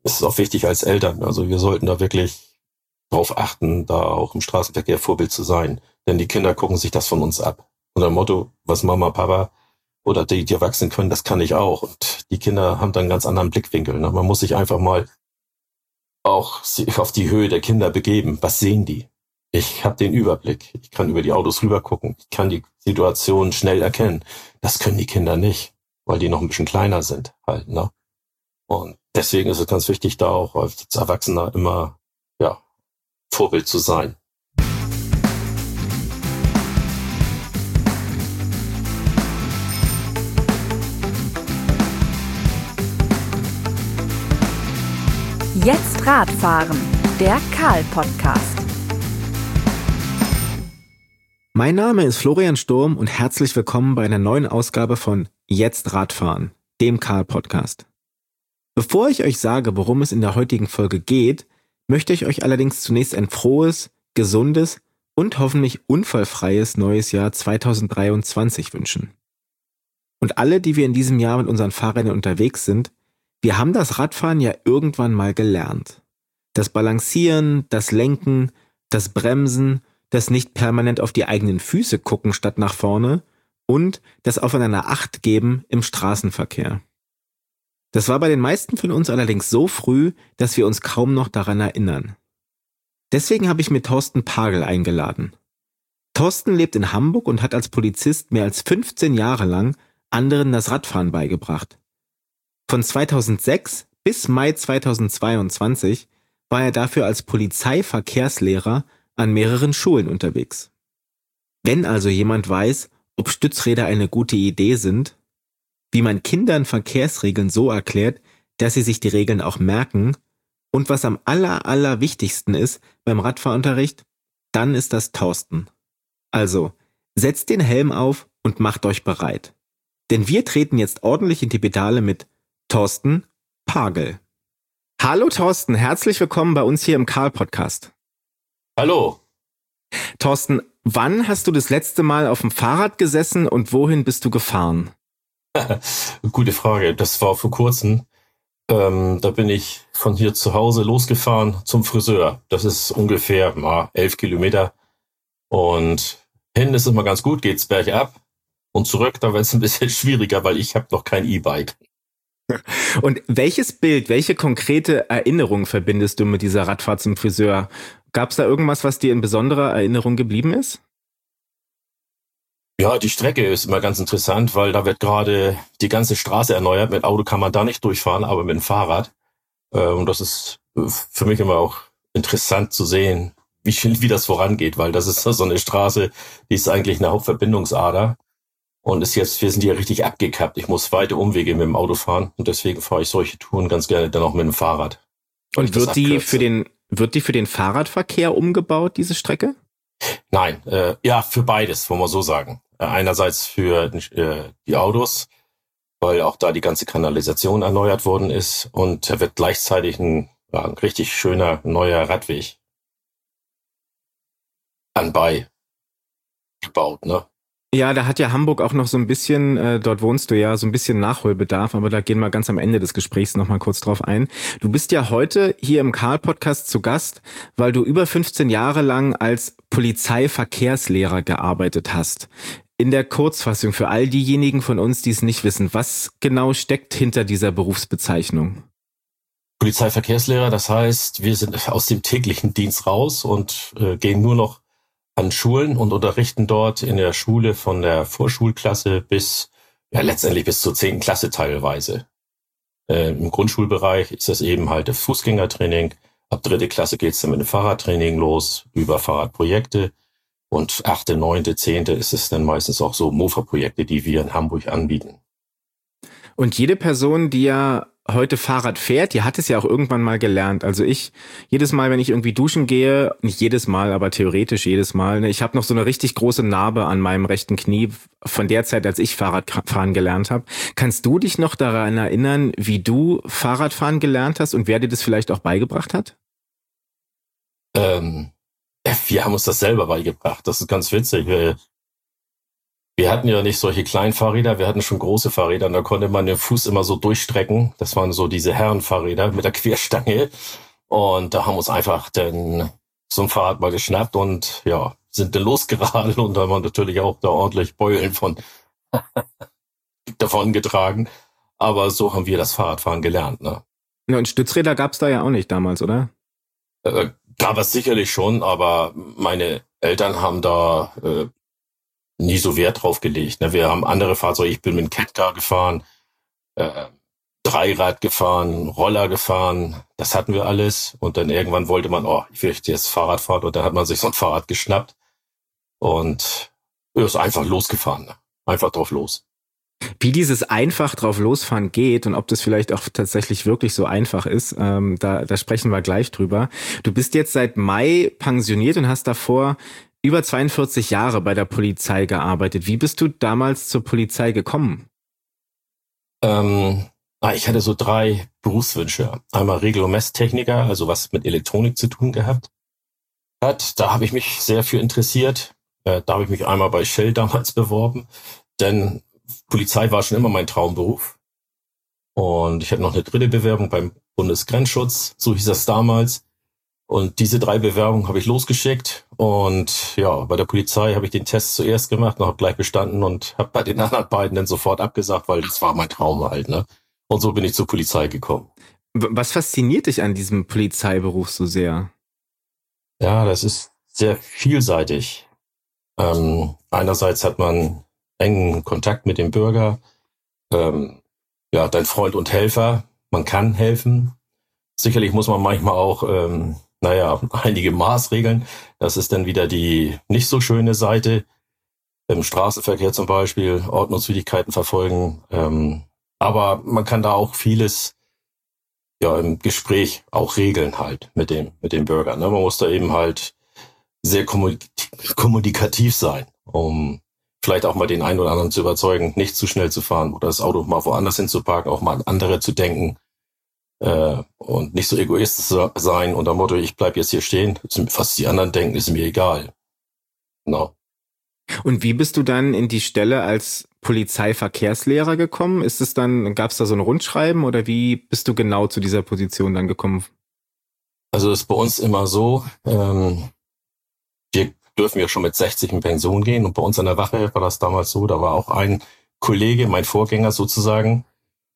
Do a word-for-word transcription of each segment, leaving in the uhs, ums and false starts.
es ist auch wichtig als Eltern. Also wir sollten da wirklich drauf achten, da auch im Straßenverkehr Vorbild zu sein. Denn die Kinder gucken sich das von uns ab. Unser Motto, was Mama, Papa oder die, die Erwachsenen können, das kann ich auch. Und die Kinder haben dann einen ganz anderen Blickwinkel. Ne? Man muss sich einfach mal auch auf die Höhe der Kinder begeben. Was sehen die? Ich habe den Überblick. Ich kann über die Autos rüber gucken. Ich kann die Situation schnell erkennen. Das können die Kinder nicht, weil die noch ein bisschen kleiner sind halt. Ne? Und deswegen ist es ganz wichtig, da auch als Erwachsener immer ja Vorbild zu sein. Jetzt Radfahren, der Karl-Podcast. Mein Name ist Florian Sturm und herzlich willkommen bei einer neuen Ausgabe von Jetzt Radfahren, dem Karl-Podcast. Bevor ich euch sage, worum es in der heutigen Folge geht, möchte ich euch allerdings zunächst ein frohes, gesundes und hoffentlich unfallfreies neues Jahr zweitausenddreiundzwanzig wünschen. Und alle, die wir in diesem Jahr mit unseren Fahrrädern unterwegs sind, wir haben das Radfahren ja irgendwann mal gelernt. Das Balancieren, das Lenken, das Bremsen, das nicht permanent auf die eigenen Füße gucken statt nach vorne und das Aufeinander Acht geben im Straßenverkehr. Das war bei den meisten von uns allerdings so früh, dass wir uns kaum noch daran erinnern. Deswegen habe ich mir Thorsten Pagel eingeladen. Thorsten lebt in Hamburg und hat als Polizist mehr als fünfzehn Jahre lang anderen das Radfahren beigebracht. Von zweitausendsechs bis Mai zweitausendzweiundzwanzig war er dafür als Polizeiverkehrslehrer an mehreren Schulen unterwegs. Wenn also jemand weiß, ob Stützräder eine gute Idee sind, wie man Kindern Verkehrsregeln so erklärt, dass sie sich die Regeln auch merken und was am aller, aller wichtigsten ist beim Radfahrunterricht, dann ist das Thorsten. Also, setzt den Helm auf und macht euch bereit. Denn wir treten jetzt ordentlich in die Pedale mit Thorsten Pagel. Hallo Thorsten, herzlich willkommen bei uns hier im Karl-Podcast. Hallo. Thorsten, wann hast du das letzte Mal auf dem Fahrrad gesessen und wohin bist du gefahren? Gute Frage. Das war vor kurzem. Ähm, da bin ich von hier zu Hause losgefahren zum Friseur. Das ist ungefähr na, elf Kilometer. Und hin ist es mal ganz gut, geht's bergab. Und zurück, da wird es ein bisschen schwieriger, weil ich habe noch kein E-Bike. Und welches Bild, welche konkrete Erinnerung verbindest du mit dieser Radfahrt zum Friseur? Gab es da irgendwas, was dir in besonderer Erinnerung geblieben ist? Ja, die Strecke ist immer ganz interessant, weil da wird gerade die ganze Straße erneuert. Mit Auto kann man da nicht durchfahren, aber mit dem Fahrrad. Und das ist für mich immer auch interessant zu sehen, wie, wie das vorangeht, weil das ist so eine Straße, die ist eigentlich eine Hauptverbindungsader. Und ist jetzt, wir sind hier richtig abgekappt. Ich muss weite Umwege mit dem Auto fahren und deswegen fahre ich solche Touren ganz gerne dann auch mit dem Fahrrad. Und wird die für den, wird die für den Fahrradverkehr umgebaut, diese Strecke? Nein, äh, ja, für beides, wollen wir so sagen. Äh, einerseits für äh, die Autos, weil auch da die ganze Kanalisation erneuert worden ist und da wird gleichzeitig ein, ja, ein richtig schöner neuer Radweg anbei gebaut, ne? Ja, da hat ja Hamburg auch noch so ein bisschen, äh, dort wohnst du ja, so ein bisschen Nachholbedarf, aber da gehen wir ganz am Ende des Gesprächs nochmal kurz drauf ein. Du bist ja heute hier im Karl-Podcast zu Gast, weil du über fünfzehn Jahre lang als Polizeiverkehrslehrer gearbeitet hast. In der Kurzfassung für all diejenigen von uns, die es nicht wissen, was genau steckt hinter dieser Berufsbezeichnung? Polizeiverkehrslehrer, das heißt, wir sind aus dem täglichen Dienst raus und äh, gehen nur noch an Schulen und unterrichten dort in der Schule von der Vorschulklasse bis, ja letztendlich bis zur zehnten Klasse teilweise. Äh, Im Grundschulbereich ist das eben halt das Fußgängertraining. Ab dritte Klasse geht's dann mit dem Fahrradtraining los, über Fahrradprojekte. Und achte, neunte, zehnte ist es dann meistens auch so Mofa-Projekte, die wir in Hamburg anbieten. Und jede Person, die ja heute Fahrrad fährt, die hat es ja auch irgendwann mal gelernt. Also ich, jedes Mal, wenn ich irgendwie duschen gehe, nicht jedes Mal, aber theoretisch jedes Mal, ne, ich habe noch so eine richtig große Narbe an meinem rechten Knie von der Zeit, als ich Fahrradfahren gelernt habe. Kannst du dich noch daran erinnern, wie du Fahrradfahren gelernt hast und wer dir das vielleicht auch beigebracht hat? Ähm, wir haben uns das selber beigebracht. Das ist ganz witzig. Wir hatten ja nicht solche kleinen Fahrräder, wir hatten schon große Fahrräder und da konnte man den Fuß immer so durchstrecken. Das waren so diese Herrenfahrräder mit der Querstange. Und da haben wir uns einfach dann so ein Fahrrad mal geschnappt und ja, sind dann losgeradelt und da waren natürlich auch da ordentlich Beulen von davon getragen. Aber so haben wir das Fahrradfahren gelernt, ne? Ja, und Stützräder gab's da ja auch nicht damals, oder? Äh, gab es sicherlich schon, aber meine Eltern haben da äh, nie so Wert drauf gelegt. Ne? Wir haben andere Fahrzeuge, ich bin mit dem Catcar gefahren, äh, Dreirad gefahren, Roller gefahren, das hatten wir alles. Und dann irgendwann wollte man, oh, ich will jetzt Fahrrad fahren und dann hat man sich so ein Fahrrad geschnappt und ist einfach losgefahren, ne? Einfach drauf los. Wie dieses einfach drauf losfahren geht und ob das vielleicht auch tatsächlich wirklich so einfach ist, ähm, da, da sprechen wir gleich drüber. Du bist jetzt seit Mai pensioniert und hast davor über zweiundvierzig Jahre bei der Polizei gearbeitet. Wie bist du damals zur Polizei gekommen? Ähm, ich hatte so drei Berufswünsche. Einmal Regel- und Messtechniker, also was mit Elektronik zu tun gehabt hat. Da habe ich mich sehr für interessiert. Äh, da habe ich mich einmal bei Shell damals beworben, denn Polizei war schon immer mein Traumberuf. Und ich hatte noch eine dritte Bewerbung beim Bundesgrenzschutz, so hieß das damals. Und diese drei Bewerbungen habe ich losgeschickt. Und ja, bei der Polizei habe ich den Test zuerst gemacht und habe gleich bestanden und habe bei den anderen beiden dann sofort abgesagt, weil das war mein Traum halt, ne? Und so bin ich zur Polizei gekommen. Was fasziniert dich an diesem Polizeiberuf so sehr? Ja, das ist sehr vielseitig. Ähm, einerseits hat man engen Kontakt mit dem Bürger, ähm, ja, dein Freund und Helfer, man kann helfen. Sicherlich muss man manchmal auch, ähm, naja, einige Maßregeln. Das ist dann wieder die nicht so schöne Seite. Im Straßenverkehr zum Beispiel, Ordnungswidrigkeiten verfolgen. Ähm, aber man kann da auch vieles, ja, im Gespräch auch regeln halt mit dem, mit dem Bürger, ne? Man muss da eben halt sehr kommunikativ sein, um vielleicht auch mal den einen oder anderen zu überzeugen, nicht zu schnell zu fahren oder das Auto mal woanders hinzuparken, auch mal an andere zu denken äh, und nicht so egoistisch sein unter dem Motto, ich bleib jetzt hier stehen, was die anderen denken, ist mir egal. No. Und wie bist du dann in die Stelle als Polizeiverkehrslehrer gekommen? Ist es dann, gab es da so ein Rundschreiben oder wie bist du genau zu dieser Position dann gekommen? Also ist bei uns immer so, ähm, wir dürfen ja schon mit sechzig in Pension gehen. Und bei uns an der Wache war das damals so, da war auch ein Kollege, mein Vorgänger sozusagen,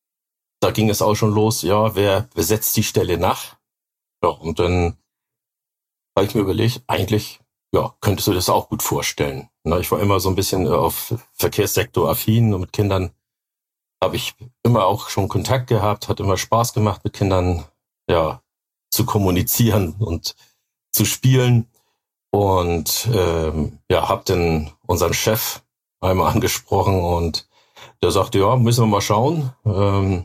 da ging es auch schon los, ja, wer besetzt die Stelle nach? Ja, und dann habe ich mir überlegt, eigentlich, ja, könntest du das auch gut vorstellen. Na, ich war immer so ein bisschen auf Verkehrssektor affin und mit Kindern habe ich immer auch schon Kontakt gehabt, hat immer Spaß gemacht, mit Kindern, ja, zu kommunizieren und zu spielen. Und ähm, ja, hab dann unseren Chef einmal angesprochen und der sagte, ja, müssen wir mal schauen. Ähm,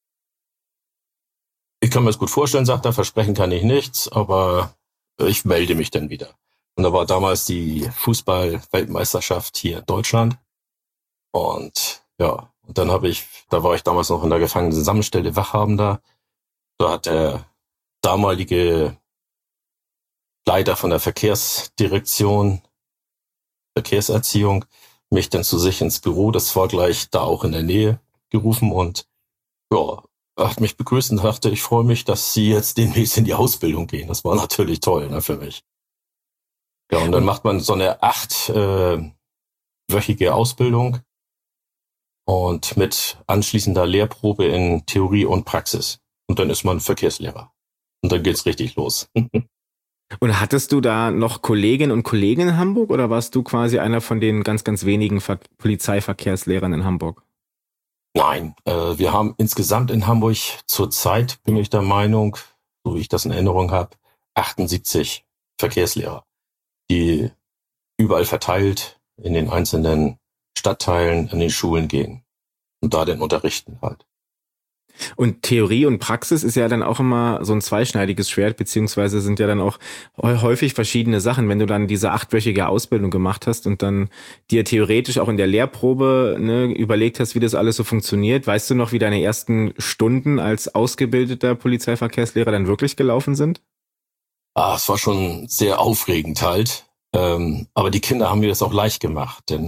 ich kann mir das gut vorstellen, sagt er, versprechen kann ich nichts, aber ich melde mich dann wieder. Und da war damals die Fußball-Weltmeisterschaft hier in Deutschland. Und ja, und dann habe ich, da war ich damals noch in der Gefangenensammelstelle Wachhabender. Da hat der damalige Leiter von der Verkehrsdirektion, Verkehrserziehung, mich dann zu sich ins Büro, das war gleich da auch in der Nähe, gerufen und ja, er hat mich begrüßt und dachte, ich freue mich, dass Sie jetzt demnächst in die Ausbildung gehen. Das war natürlich toll, ne, für mich. Ja, und dann macht man so eine achtwöchige äh, Ausbildung und mit anschließender Lehrprobe in Theorie und Praxis. Und dann ist man Verkehrslehrer. Und dann geht's richtig los. Und hattest du da noch Kolleginnen und Kollegen in Hamburg oder warst du quasi einer von den ganz, ganz wenigen Ver- Polizeiverkehrslehrern in Hamburg? Nein, äh, wir haben insgesamt in Hamburg zurzeit, bin ich der Meinung, so wie ich das in Erinnerung habe, achtundsiebzig Verkehrslehrer, die überall verteilt in den einzelnen Stadtteilen an den Schulen gehen und da den unterrichten halt. Und Theorie und Praxis ist ja dann auch immer so ein zweischneidiges Schwert, beziehungsweise sind ja dann auch häufig verschiedene Sachen. Wenn du dann diese achtwöchige Ausbildung gemacht hast und dann dir theoretisch auch in der Lehrprobe ne, überlegt hast, wie das alles so funktioniert, weißt du noch, wie deine ersten Stunden als ausgebildeter Polizeiverkehrslehrer dann wirklich gelaufen sind? Ah, es war schon sehr aufregend halt. Ähm, aber die Kinder haben mir das auch leicht gemacht, denn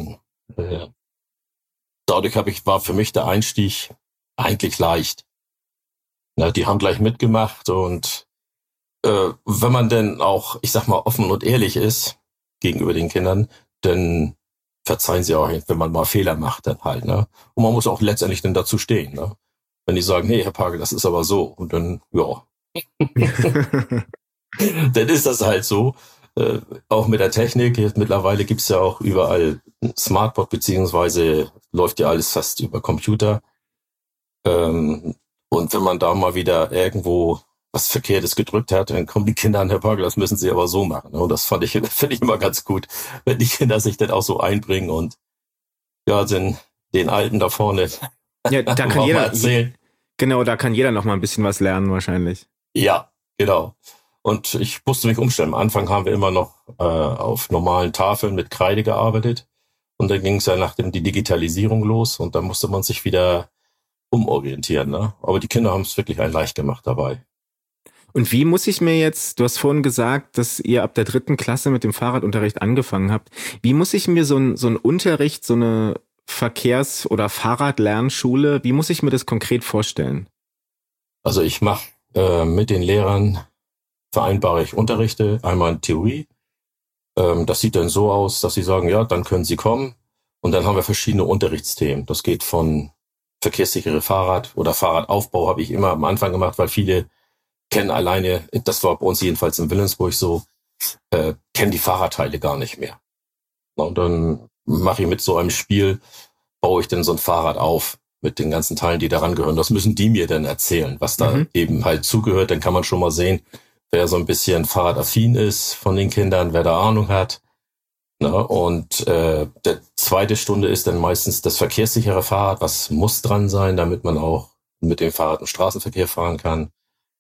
Äh, dadurch habe ich, war für mich der Einstieg eigentlich leicht. Na, die haben gleich mitgemacht und äh, wenn man denn auch, ich sag mal, offen und ehrlich ist gegenüber den Kindern, dann verzeihen sie auch, wenn man mal Fehler macht, dann halt, ne? Und man muss auch letztendlich dann dazu stehen, ne? Wenn die sagen, nee, Herr Pagel, das ist aber so. Und dann, ja. Dann ist das halt so. Äh, auch mit der Technik. Jetzt mittlerweile gibt's ja auch überall Smartboard, beziehungsweise läuft ja alles fast über Computer. Ähm, und wenn man da mal wieder irgendwo was Verkehrtes gedrückt hat, dann kommen die Kinder an, Herr Pagel, das müssen sie aber so machen. Und das fand ich, finde ich immer ganz gut, wenn die Kinder sich dann auch so einbringen und ja, den, den Alten da vorne. Ja, da kann jeder erzählen. Genau, da kann jeder noch mal ein bisschen was lernen wahrscheinlich. Ja, genau. Und ich musste mich umstellen. Am Anfang haben wir immer noch äh, auf normalen Tafeln mit Kreide gearbeitet. Und dann ging es ja nachdem die Digitalisierung los und dann musste man sich wieder umorientieren. Ne? Aber die Kinder haben es wirklich ein leicht gemacht dabei. Und wie muss ich mir jetzt, du hast vorhin gesagt, dass ihr ab der dritten Klasse mit dem Fahrradunterricht angefangen habt. Wie muss ich mir so ein, so ein Unterricht, so eine Verkehrs- oder Fahrradlernschule, wie muss ich mir das konkret vorstellen? Also ich mache äh, mit den Lehrern, vereinbare ich Unterrichte, einmal in Theorie. Ähm, das sieht dann so aus, dass sie sagen, ja, dann können sie kommen. Und dann haben wir verschiedene Unterrichtsthemen. Das geht von verkehrssichere Fahrrad oder Fahrradaufbau habe ich immer am Anfang gemacht, weil viele kennen alleine, das war bei uns jedenfalls in Wilhelmsburg so, äh, kennen die Fahrradteile gar nicht mehr. Und dann mache ich mit so einem Spiel, baue ich dann so ein Fahrrad auf mit den ganzen Teilen, die daran gehören. Das müssen die mir dann erzählen, was da mhm. eben halt zugehört. Dann kann man schon mal sehen, wer so ein bisschen fahrradaffin ist von den Kindern, wer da Ahnung hat. Na, und äh, der zweite Stunde ist dann meistens das verkehrssichere Fahrrad, was muss dran sein, damit man auch mit dem Fahrrad im Straßenverkehr fahren kann.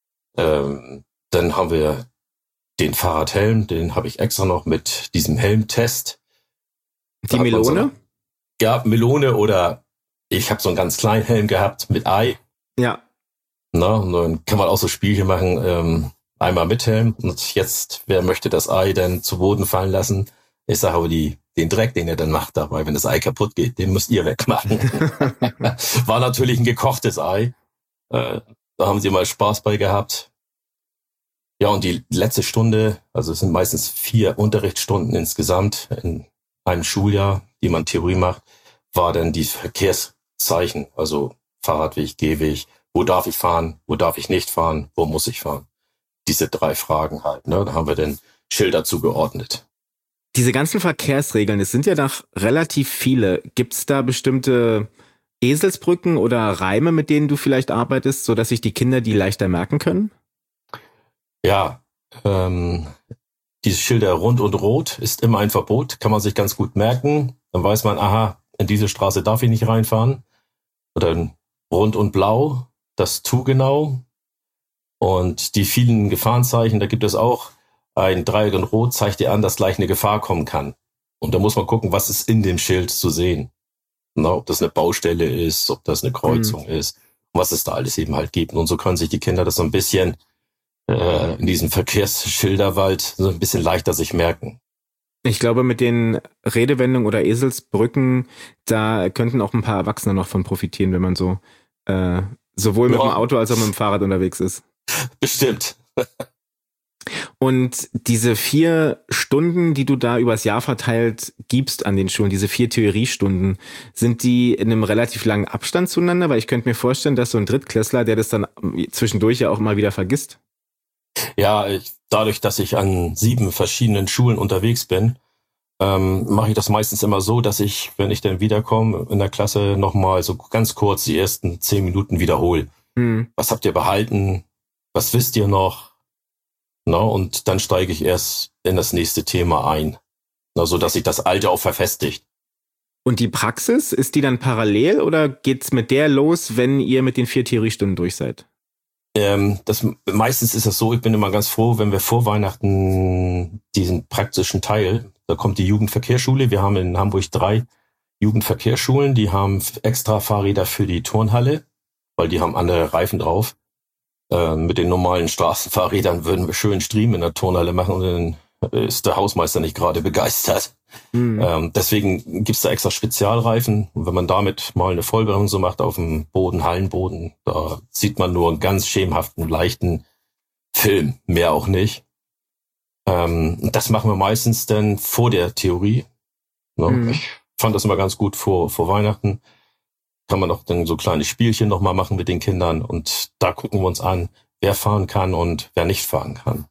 Ähm, dann haben wir den Fahrradhelm, den habe ich extra noch mit diesem Helmtest. Die Melone? So, ja, Melone oder ich habe so einen ganz kleinen Helm gehabt mit Ei. Ja. Na, und dann kann man auch so Spielchen machen, ähm, einmal mit Helm und jetzt, wer möchte das Ei dann zu Boden fallen lassen? Ich sage aber, die, den Dreck, den er dann macht dabei, wenn das Ei kaputt geht, den müsst ihr wegmachen. War natürlich ein gekochtes Ei. Äh, da haben sie mal Spaß bei gehabt. Ja, und die letzte Stunde, also es sind meistens vier Unterrichtsstunden insgesamt in einem Schuljahr, die man Theorie macht, war dann die Verkehrszeichen, also Fahrradweg, Gehweg, wo darf ich fahren, wo darf ich nicht fahren, wo muss ich fahren. Diese drei Fragen halt, ne? Da haben wir dann Schilder zugeordnet. Diese ganzen Verkehrsregeln, es sind ja doch relativ viele. Gibt's da bestimmte Eselsbrücken oder Reime, mit denen du vielleicht arbeitest, sodass sich die Kinder die leichter merken können? Ja, ähm, diese Schilder rund und rot ist immer ein Verbot, kann man sich ganz gut merken. Dann weiß man, aha, in diese Straße darf ich nicht reinfahren. Oder rund und blau, das tu genau. Und die vielen Gefahrenzeichen, da gibt es auch ein Dreieck und Rot zeigt dir an, dass gleich eine Gefahr kommen kann. Und da muss man gucken, was ist in dem Schild zu sehen. Na, ob das eine Baustelle ist, ob das eine Kreuzung mhm. ist, und was es da alles eben halt gibt. Und so können sich die Kinder das so ein bisschen äh, in diesem Verkehrsschilderwald so ein bisschen leichter sich merken. Ich glaube, mit den Redewendungen oder Eselsbrücken, da könnten auch ein paar Erwachsene noch von profitieren, wenn man so äh, sowohl mit ja. dem Auto als auch mit dem Fahrrad unterwegs ist. Bestimmt. Und diese vier Stunden, die du da übers Jahr verteilt gibst an den Schulen, diese vier Theoriestunden, sind die in einem relativ langen Abstand zueinander? Weil ich könnte mir vorstellen, dass so ein Drittklässler, der das dann zwischendurch ja auch mal wieder vergisst. Ja, ich, dadurch, dass ich an sieben verschiedenen Schulen unterwegs bin, ähm, mache ich das meistens immer so, dass ich, wenn ich dann wiederkomme, in der Klasse nochmal so ganz kurz die ersten zehn Minuten wiederhole. Hm. Was habt ihr behalten? Was wisst ihr noch? Na, und dann steige ich erst in das nächste Thema ein, na, so dass sich das Alte auch verfestigt. Und die Praxis, ist die dann parallel oder geht's mit der los, wenn ihr mit den vier Theoriestunden durch seid? Ähm, das, meistens ist das so, ich bin immer ganz froh, wenn wir vor Weihnachten diesen praktischen Teil, da kommt die Jugendverkehrsschule, wir haben in Hamburg drei Jugendverkehrsschulen, die haben extra Fahrräder für die Turnhalle, weil die haben andere Reifen drauf. Äh, mit den normalen Straßenfahrrädern würden wir schön Stream in der Turnhalle machen und dann ist der Hausmeister nicht gerade begeistert. Mhm. Ähm, deswegen gibt's da extra Spezialreifen. Und wenn man damit mal eine Vollbremsung macht auf dem Boden, Hallenboden, da sieht man nur einen ganz schemenhaften, leichten Film, mehr auch nicht. Ähm, das machen wir meistens dann vor der Theorie. Ne? Mhm. Ich fand das immer ganz gut vor, vor Weihnachten. Kann man auch dann so kleine Spielchen nochmal machen mit den Kindern und da gucken wir uns an, wer fahren kann und wer nicht fahren kann.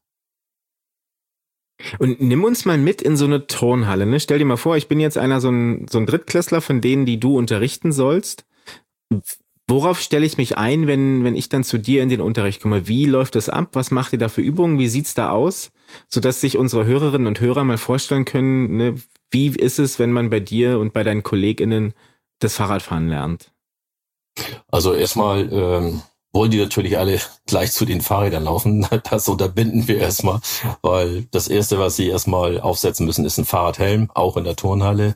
Und nimm uns mal mit in so eine Turnhalle, ne? Stell dir mal vor, ich bin jetzt einer so ein, so ein Drittklässler von denen, die du unterrichten sollst. Worauf stelle ich mich ein, wenn, wenn ich dann zu dir in den Unterricht komme? Wie läuft das ab? Was macht ihr da für Übungen? Wie sieht's da aus? Sodass sich unsere Hörerinnen und Hörer mal vorstellen können, ne? Wie ist es, wenn man bei dir und bei deinen KollegInnen das Fahrradfahren lernt? Also erstmal ähm, wollen die natürlich alle gleich zu den Fahrrädern laufen. Das unterbinden wir erstmal, weil das Erste, was sie erstmal aufsetzen müssen, ist ein Fahrradhelm, auch in der Turnhalle.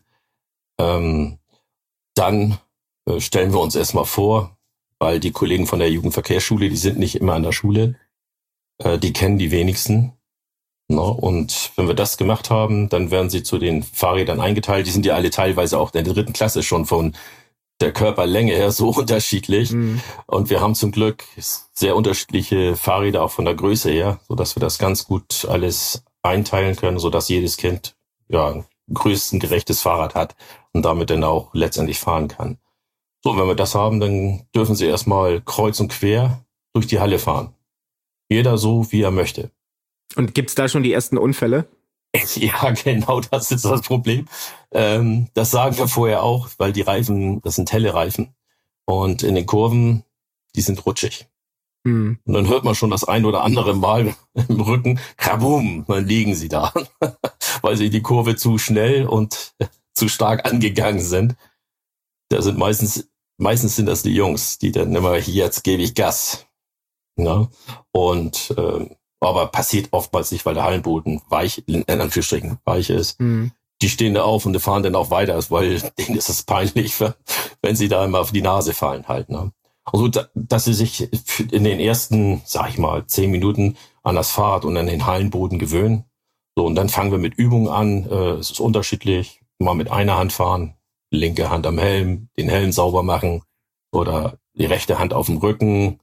Ähm, dann äh, stellen wir uns erstmal vor, weil die Kollegen von der Jugendverkehrsschule, die sind nicht immer an der Schule, äh, die kennen die wenigsten. No, und wenn wir das gemacht haben, dann werden sie zu den Fahrrädern eingeteilt. Die sind ja alle teilweise auch in der dritten Klasse schon von der Körperlänge her so unterschiedlich. Mhm. Und wir haben zum Glück sehr unterschiedliche Fahrräder auch von der Größe her, so dass wir das ganz gut alles einteilen können, so dass jedes Kind ja ein größtengerechtes Fahrrad hat und damit dann auch letztendlich fahren kann. So, und wenn wir das haben, dann dürfen sie erstmal kreuz und quer durch die Halle fahren. Jeder so, wie er möchte. Und gibt's da schon die ersten Unfälle? Ja, genau, das ist das Problem. Ähm, das sagen wir vorher auch, weil die Reifen, das sind helle Reifen. Und in den Kurven, die sind rutschig. Hm. Und dann hört man schon das ein oder andere Mal im Rücken, kabum, dann liegen sie da, weil sie die Kurve zu schnell und zu stark angegangen sind. Da sind meistens, meistens sind das die Jungs, die dann immer, jetzt gebe ich Gas. Ja? Und ähm, aber passiert oftmals nicht, weil der Hallenboden weich, in Anführungsstrichen, weich ist. Mhm. Die stehen da auf und die fahren dann auch weiter, weil denen ist es peinlich, wenn sie da immer auf die Nase fallen halt. Ne? Also, dass sie sich in den ersten, sag ich mal, zehn Minuten an das Fahrrad und an den Hallenboden gewöhnen. So, und dann fangen wir mit Übungen an. Es ist unterschiedlich. Mal mit einer Hand fahren, linke Hand am Helm, den Helm sauber machen oder die rechte Hand auf dem Rücken.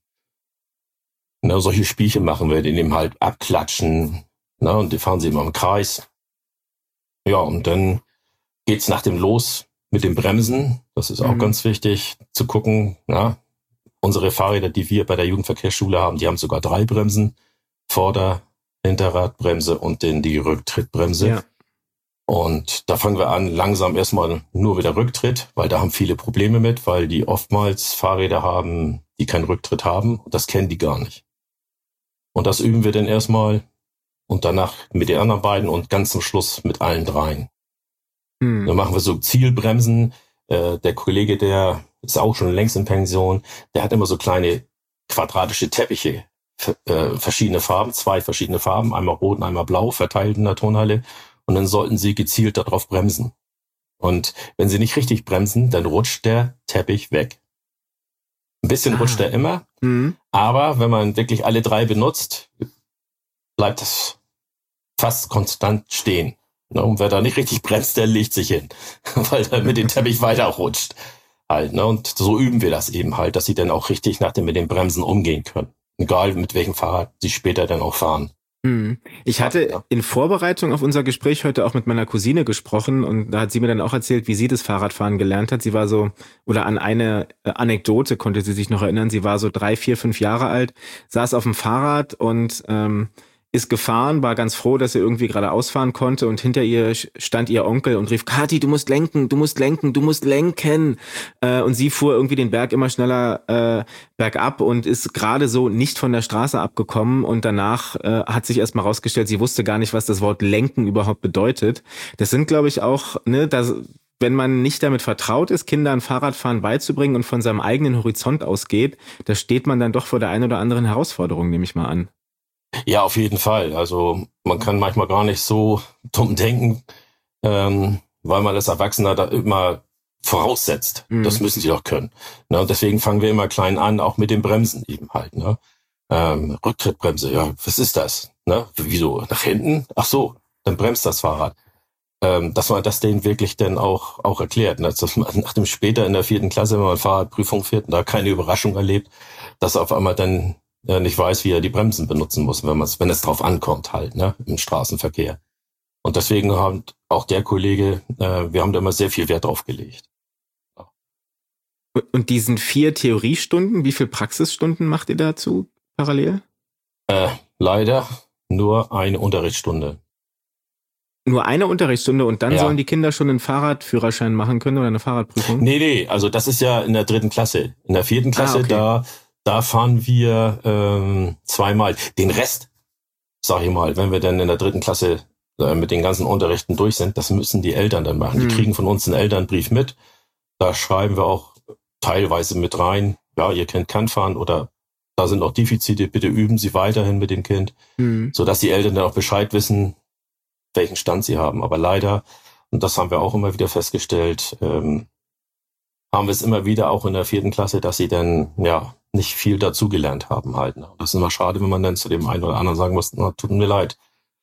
Na, solche Spielchen machen wir, die nehmen halt abklatschen, na, und die fahren sie immer im Kreis. Ja, und dann geht's nach dem Los mit dem Bremsen. Das ist auch mhm. ganz wichtig zu gucken. Ja, unsere Fahrräder, die wir bei der Jugendverkehrsschule haben, die haben sogar drei Bremsen. Vorder-, Hinterradbremse und dann die Rücktrittbremse. Ja. Und da fangen wir an, langsam erstmal nur wieder Rücktritt, weil da haben viele Probleme mit, weil die oftmals Fahrräder haben, die keinen Rücktritt haben. Das kennen die gar nicht. Und das üben wir dann erstmal und danach mit den anderen beiden und ganz zum Schluss mit allen dreien. Hm. Dann machen wir so Zielbremsen. Äh, der Kollege, der ist auch schon längst in Pension, der hat immer so kleine quadratische Teppiche, äh, verschiedene Farben, zwei verschiedene Farben, einmal rot und einmal blau, verteilt in der Turnhalle. Und dann sollten sie gezielt darauf bremsen. Und wenn sie nicht richtig bremsen, dann rutscht der Teppich weg. Ein bisschen ah. rutscht er immer, mhm. aber wenn man wirklich alle drei benutzt, bleibt es fast konstant stehen. Und wer da nicht richtig bremst, der legt sich hin, weil er mit dem Teppich weiter rutscht. Halt, ne? Und so üben wir das eben halt, dass sie dann auch richtig nach dem mit den Bremsen umgehen können. Egal mit welchem Fahrrad sie später dann auch fahren. Ich hatte in Vorbereitung auf unser Gespräch heute auch mit meiner Cousine gesprochen und da hat sie mir dann auch erzählt, wie sie das Fahrradfahren gelernt hat. Sie war so, oder an eine Anekdote konnte sie sich noch erinnern, sie war so drei, vier, fünf Jahre alt, saß auf dem Fahrrad und ähm, ist gefahren, war ganz froh, dass sie irgendwie gerade ausfahren konnte und hinter ihr stand ihr Onkel und rief, Kathi, du musst lenken, du musst lenken, du musst lenken. Äh, und sie fuhr irgendwie den Berg immer schneller äh, bergab und ist gerade so nicht von der Straße abgekommen und danach äh, hat sich erstmal rausgestellt, sie wusste gar nicht, was das Wort lenken überhaupt bedeutet. Das sind, glaube ich, auch, ne, das, wenn man nicht damit vertraut ist, Kindern Fahrradfahren beizubringen und von seinem eigenen Horizont ausgeht, da steht man dann doch vor der einen oder anderen Herausforderung, nehme ich mal an. Ja, auf jeden Fall. Also man kann manchmal gar nicht so dumm denken, ähm, weil man als Erwachsener da immer voraussetzt. Mhm. Das müssen sie doch können. Ne? Und deswegen fangen wir immer klein an, auch mit den Bremsen eben halt. Ne? Ähm, Rücktrittbremse, ja, was ist das? Ne? Wieso? Nach hinten? Ach so, dann bremst das Fahrrad. ähm, dass man das denen wirklich dann auch auch erklärt. Ne? Dass man nach dem später in der vierten Klasse, wenn man Fahrradprüfung fährt, da keine Überraschung erlebt, dass er auf einmal dann äh, nicht weiß, wie er die Bremsen benutzen muss, wenn man es, wenn es drauf ankommt halt, ne, im Straßenverkehr. Und deswegen haben auch der Kollege, äh, wir haben da immer sehr viel Wert drauf gelegt. Und diesen vier Theoriestunden, wie viel Praxisstunden macht ihr dazu parallel? Äh, leider nur eine Unterrichtsstunde. Nur eine Unterrichtsstunde und dann Ja. sollen die Kinder schon einen Fahrradführerschein machen können oder eine Fahrradprüfung? Nee, nee, also das ist ja in der dritten Klasse. In der vierten Klasse, Ah, okay. da da fahren wir ähm, zweimal. Den Rest, sag ich mal, wenn wir dann in der dritten Klasse äh, mit den ganzen Unterrichten durch sind, das müssen die Eltern dann machen. Hm. Die kriegen von uns einen Elternbrief mit. Da schreiben wir auch teilweise mit rein, ja, ihr Kind kann fahren oder da sind auch Defizite, bitte üben Sie weiterhin mit dem Kind, Hm. sodass die Eltern dann auch Bescheid wissen, welchen Stand sie haben. Aber leider, und das haben wir auch immer wieder festgestellt, ähm, haben wir es immer wieder auch in der vierten Klasse, dass sie dann ja nicht viel dazugelernt haben halt. Ne? Das ist immer schade, wenn man dann zu dem einen oder anderen sagen muss, na, tut mir leid.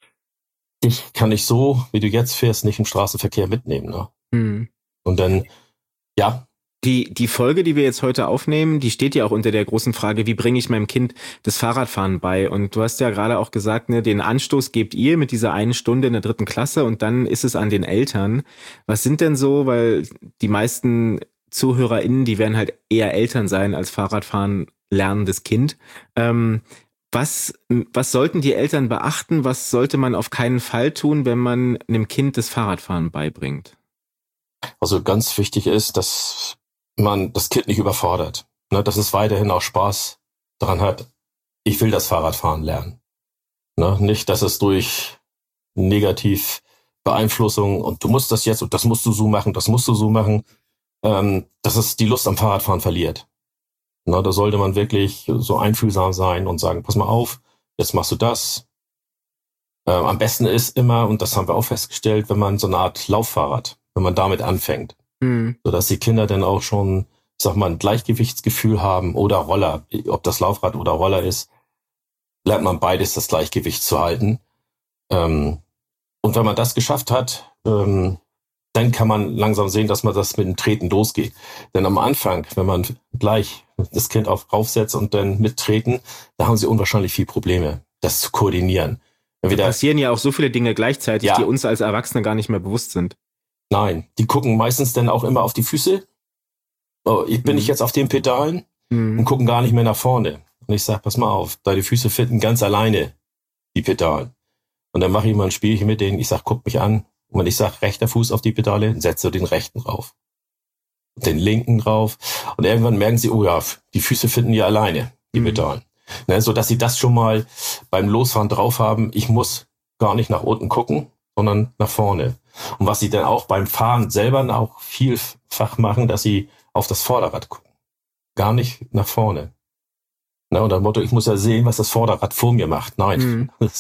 Dich kann ich so, wie du jetzt fährst, nicht im Straßenverkehr mitnehmen. Ne? Hm. Und dann, ja, Die, die Folge, die wir jetzt heute aufnehmen, die steht ja auch unter der großen Frage, wie bringe ich meinem Kind das Fahrradfahren bei? Und du hast ja gerade auch gesagt, ne, den Anstoß gebt ihr mit dieser einen Stunde in der dritten Klasse und dann ist es an den Eltern. Was sind denn so, weil die meisten ZuhörerInnen, die werden halt eher Eltern sein als Fahrradfahren lernendes Kind. Ähm, was, was sollten die Eltern beachten? Was sollte man auf keinen Fall tun, wenn man einem Kind das Fahrradfahren beibringt? also ganz wichtig ist, dass man das Kind nicht überfordert. Ne, dass es weiterhin auch Spaß daran hat. Ich will das Fahrradfahren lernen. Ne, nicht, dass es durch negativ Beeinflussung und du musst das jetzt und das musst du so machen, das musst du so machen, ähm, dass es die Lust am Fahrradfahren verliert. Ne, da sollte man wirklich so einfühlsam sein und sagen, pass mal auf, jetzt machst du das. Ähm, am besten ist immer, und das haben wir auch festgestellt, wenn man so eine Art Lauffahrrad, wenn man damit anfängt. Hm. Sodass die Kinder dann auch schon, ich sag mal, ein Gleichgewichtsgefühl haben oder Roller, ob das Laufrad oder Roller ist, lernt man beides das Gleichgewicht zu halten. Ähm, und wenn man das geschafft hat, ähm, dann kann man langsam sehen, dass man das mit dem Treten losgeht. Denn am Anfang, wenn man gleich das Kind auf raufsetzt und dann mittreten, da haben sie unwahrscheinlich viel Probleme, das zu koordinieren. Da Entweder, passieren ja auch so viele Dinge gleichzeitig, Ja. die uns als Erwachsene gar nicht mehr bewusst sind. nein, die gucken meistens dann auch immer auf die Füße. Oh, ich bin Mhm. ich jetzt auf den Pedalen? und gucken gar nicht mehr nach vorne. Und ich sag, pass mal auf, deine Füße finden ganz alleine die Pedalen. Und dann mache ich mal ein Spielchen mit denen. Ich sag, guck mich an. Und wenn ich sag, rechter Fuß auf die Pedale, setze den rechten drauf. Den linken drauf. Und irgendwann merken sie, oh ja, die Füße finden ja alleine die Mhm. Pedalen. Ne, so dass sie das schon mal beim Losfahren drauf haben. Ich muss gar nicht nach unten gucken, sondern nach vorne. Und was sie dann auch beim Fahren selber auch vielfach machen, dass sie auf das Vorderrad gucken. Gar nicht nach vorne. Na, und das Motto, ich muss ja sehen, was das Vorderrad vor mir macht. Nein, Mhm. das,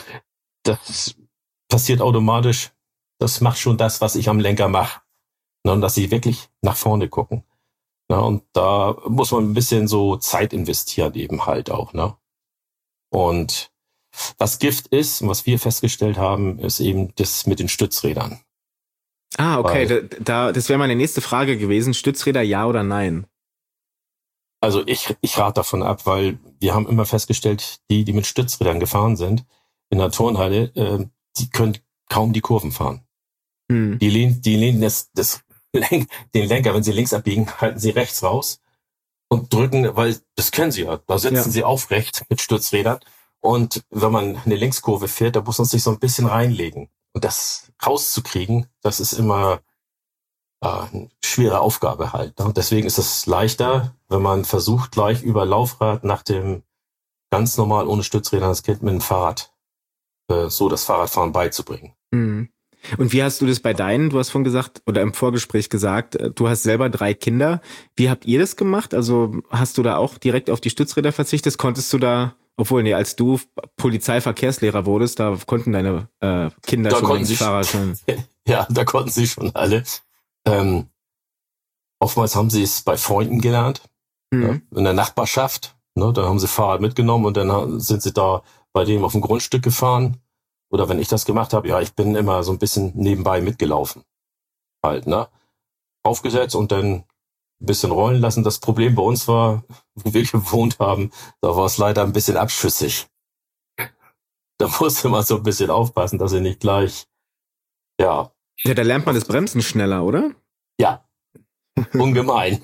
das passiert automatisch. Das macht schon das, was ich am Lenker mache. Na, und dass sie wirklich nach vorne gucken. Na, und da muss man ein bisschen so Zeit investieren eben halt auch. Ne? Und was Gift ist und was wir festgestellt haben, ist eben das mit den Stützrädern. Ah, okay, Weil- da, da, das wäre meine nächste Frage gewesen. Stützräder ja oder nein? Also ich, ich rate davon ab, weil wir haben immer festgestellt, die, die mit Stützrädern gefahren sind in der Turnhalle, äh, die können kaum die Kurven fahren. Hm. Die lehnen, die lehnen das, das Lenk, den Lenker, wenn sie links abbiegen, halten sie rechts raus und drücken, weil das können sie ja. Da sitzen Ja. sie aufrecht mit Stützrädern. Und wenn man eine Linkskurve fährt, da muss man sich so ein bisschen reinlegen. Und das rauszukriegen, das ist immer äh, eine schwere Aufgabe halt. Ne? Und deswegen ist es leichter, wenn man versucht, gleich über Laufrad nach dem ganz normal ohne Stützräder das Kind mit dem Fahrrad äh, so das Fahrradfahren beizubringen. Hm. Und wie hast du das bei deinen, du hast vorhin gesagt, oder im Vorgespräch gesagt, äh, du hast selber drei Kinder. Wie habt ihr das gemacht? Also hast du da auch direkt auf die Stützräder verzichtet? Konntest du da, obwohl, nee, als du Polizeiverkehrslehrer wurdest, da konnten deine äh, Kinder Da schon konnten ins sie- Fahrradschein. Ja, da konnten sie schon alle. Ähm, oftmals haben sie es bei Freunden gelernt, Hm. ne, in der Nachbarschaft. Ne, da haben sie Fahrrad mitgenommen und dann ha- sind sie da bei dem auf dem Grundstück gefahren oder wenn ich das gemacht habe, ja, ich bin immer so ein bisschen nebenbei mitgelaufen. Halt, ne? Aufgesetzt und dann ein bisschen rollen lassen. Das Problem bei uns war, wo wir gewohnt haben, da war es leider ein bisschen abschüssig. Da musste man so ein bisschen aufpassen, dass er nicht gleich, ja. Ja, da lernt man das Bremsen schneller, oder? Ja, ungemein.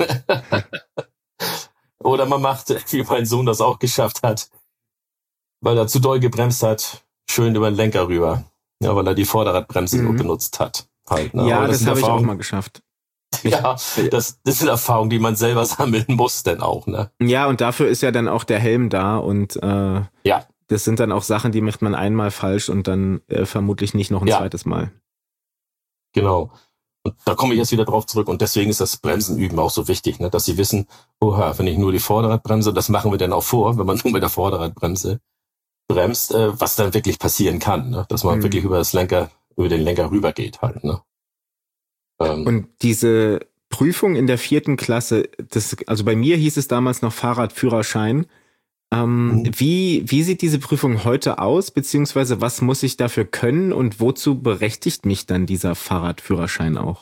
Oder man macht, wie mein Sohn das auch geschafft hat, weil er zu doll gebremst hat, schön über den Lenker rüber. Ja, weil er die Vorderradbremse Mhm. nur benutzt hat. Halt, ne? Ja, Aber das, sind habe ich auch Erfahrungen- mal geschafft. Ja, das, das sind Erfahrungen, die man selber sammeln muss, denn auch, ne? Ja, und dafür ist ja dann auch der Helm da und äh, Ja. das sind dann auch Sachen, die macht man einmal falsch und dann äh, vermutlich nicht noch ein Ja. zweites Mal. Genau. Und da komme ich jetzt wieder drauf zurück und deswegen ist das Bremsenüben auch so wichtig, ne? Dass sie wissen, oha, wenn ich nur die Vorderradbremse, das machen wir dann auch vor, wenn man nur mit der Vorderradbremse bremst, äh, was dann wirklich passieren kann, ne? Dass man Mhm. wirklich über das Lenker, über den Lenker rübergeht halt, ne? Ähm, Und diese Prüfung in der vierten Klasse, das, also bei mir hieß es damals noch Fahrradführerschein. Ähm, Mhm. wie, wie sieht diese Prüfung heute aus, beziehungsweise was muss ich dafür können und wozu berechtigt mich dann dieser Fahrradführerschein auch?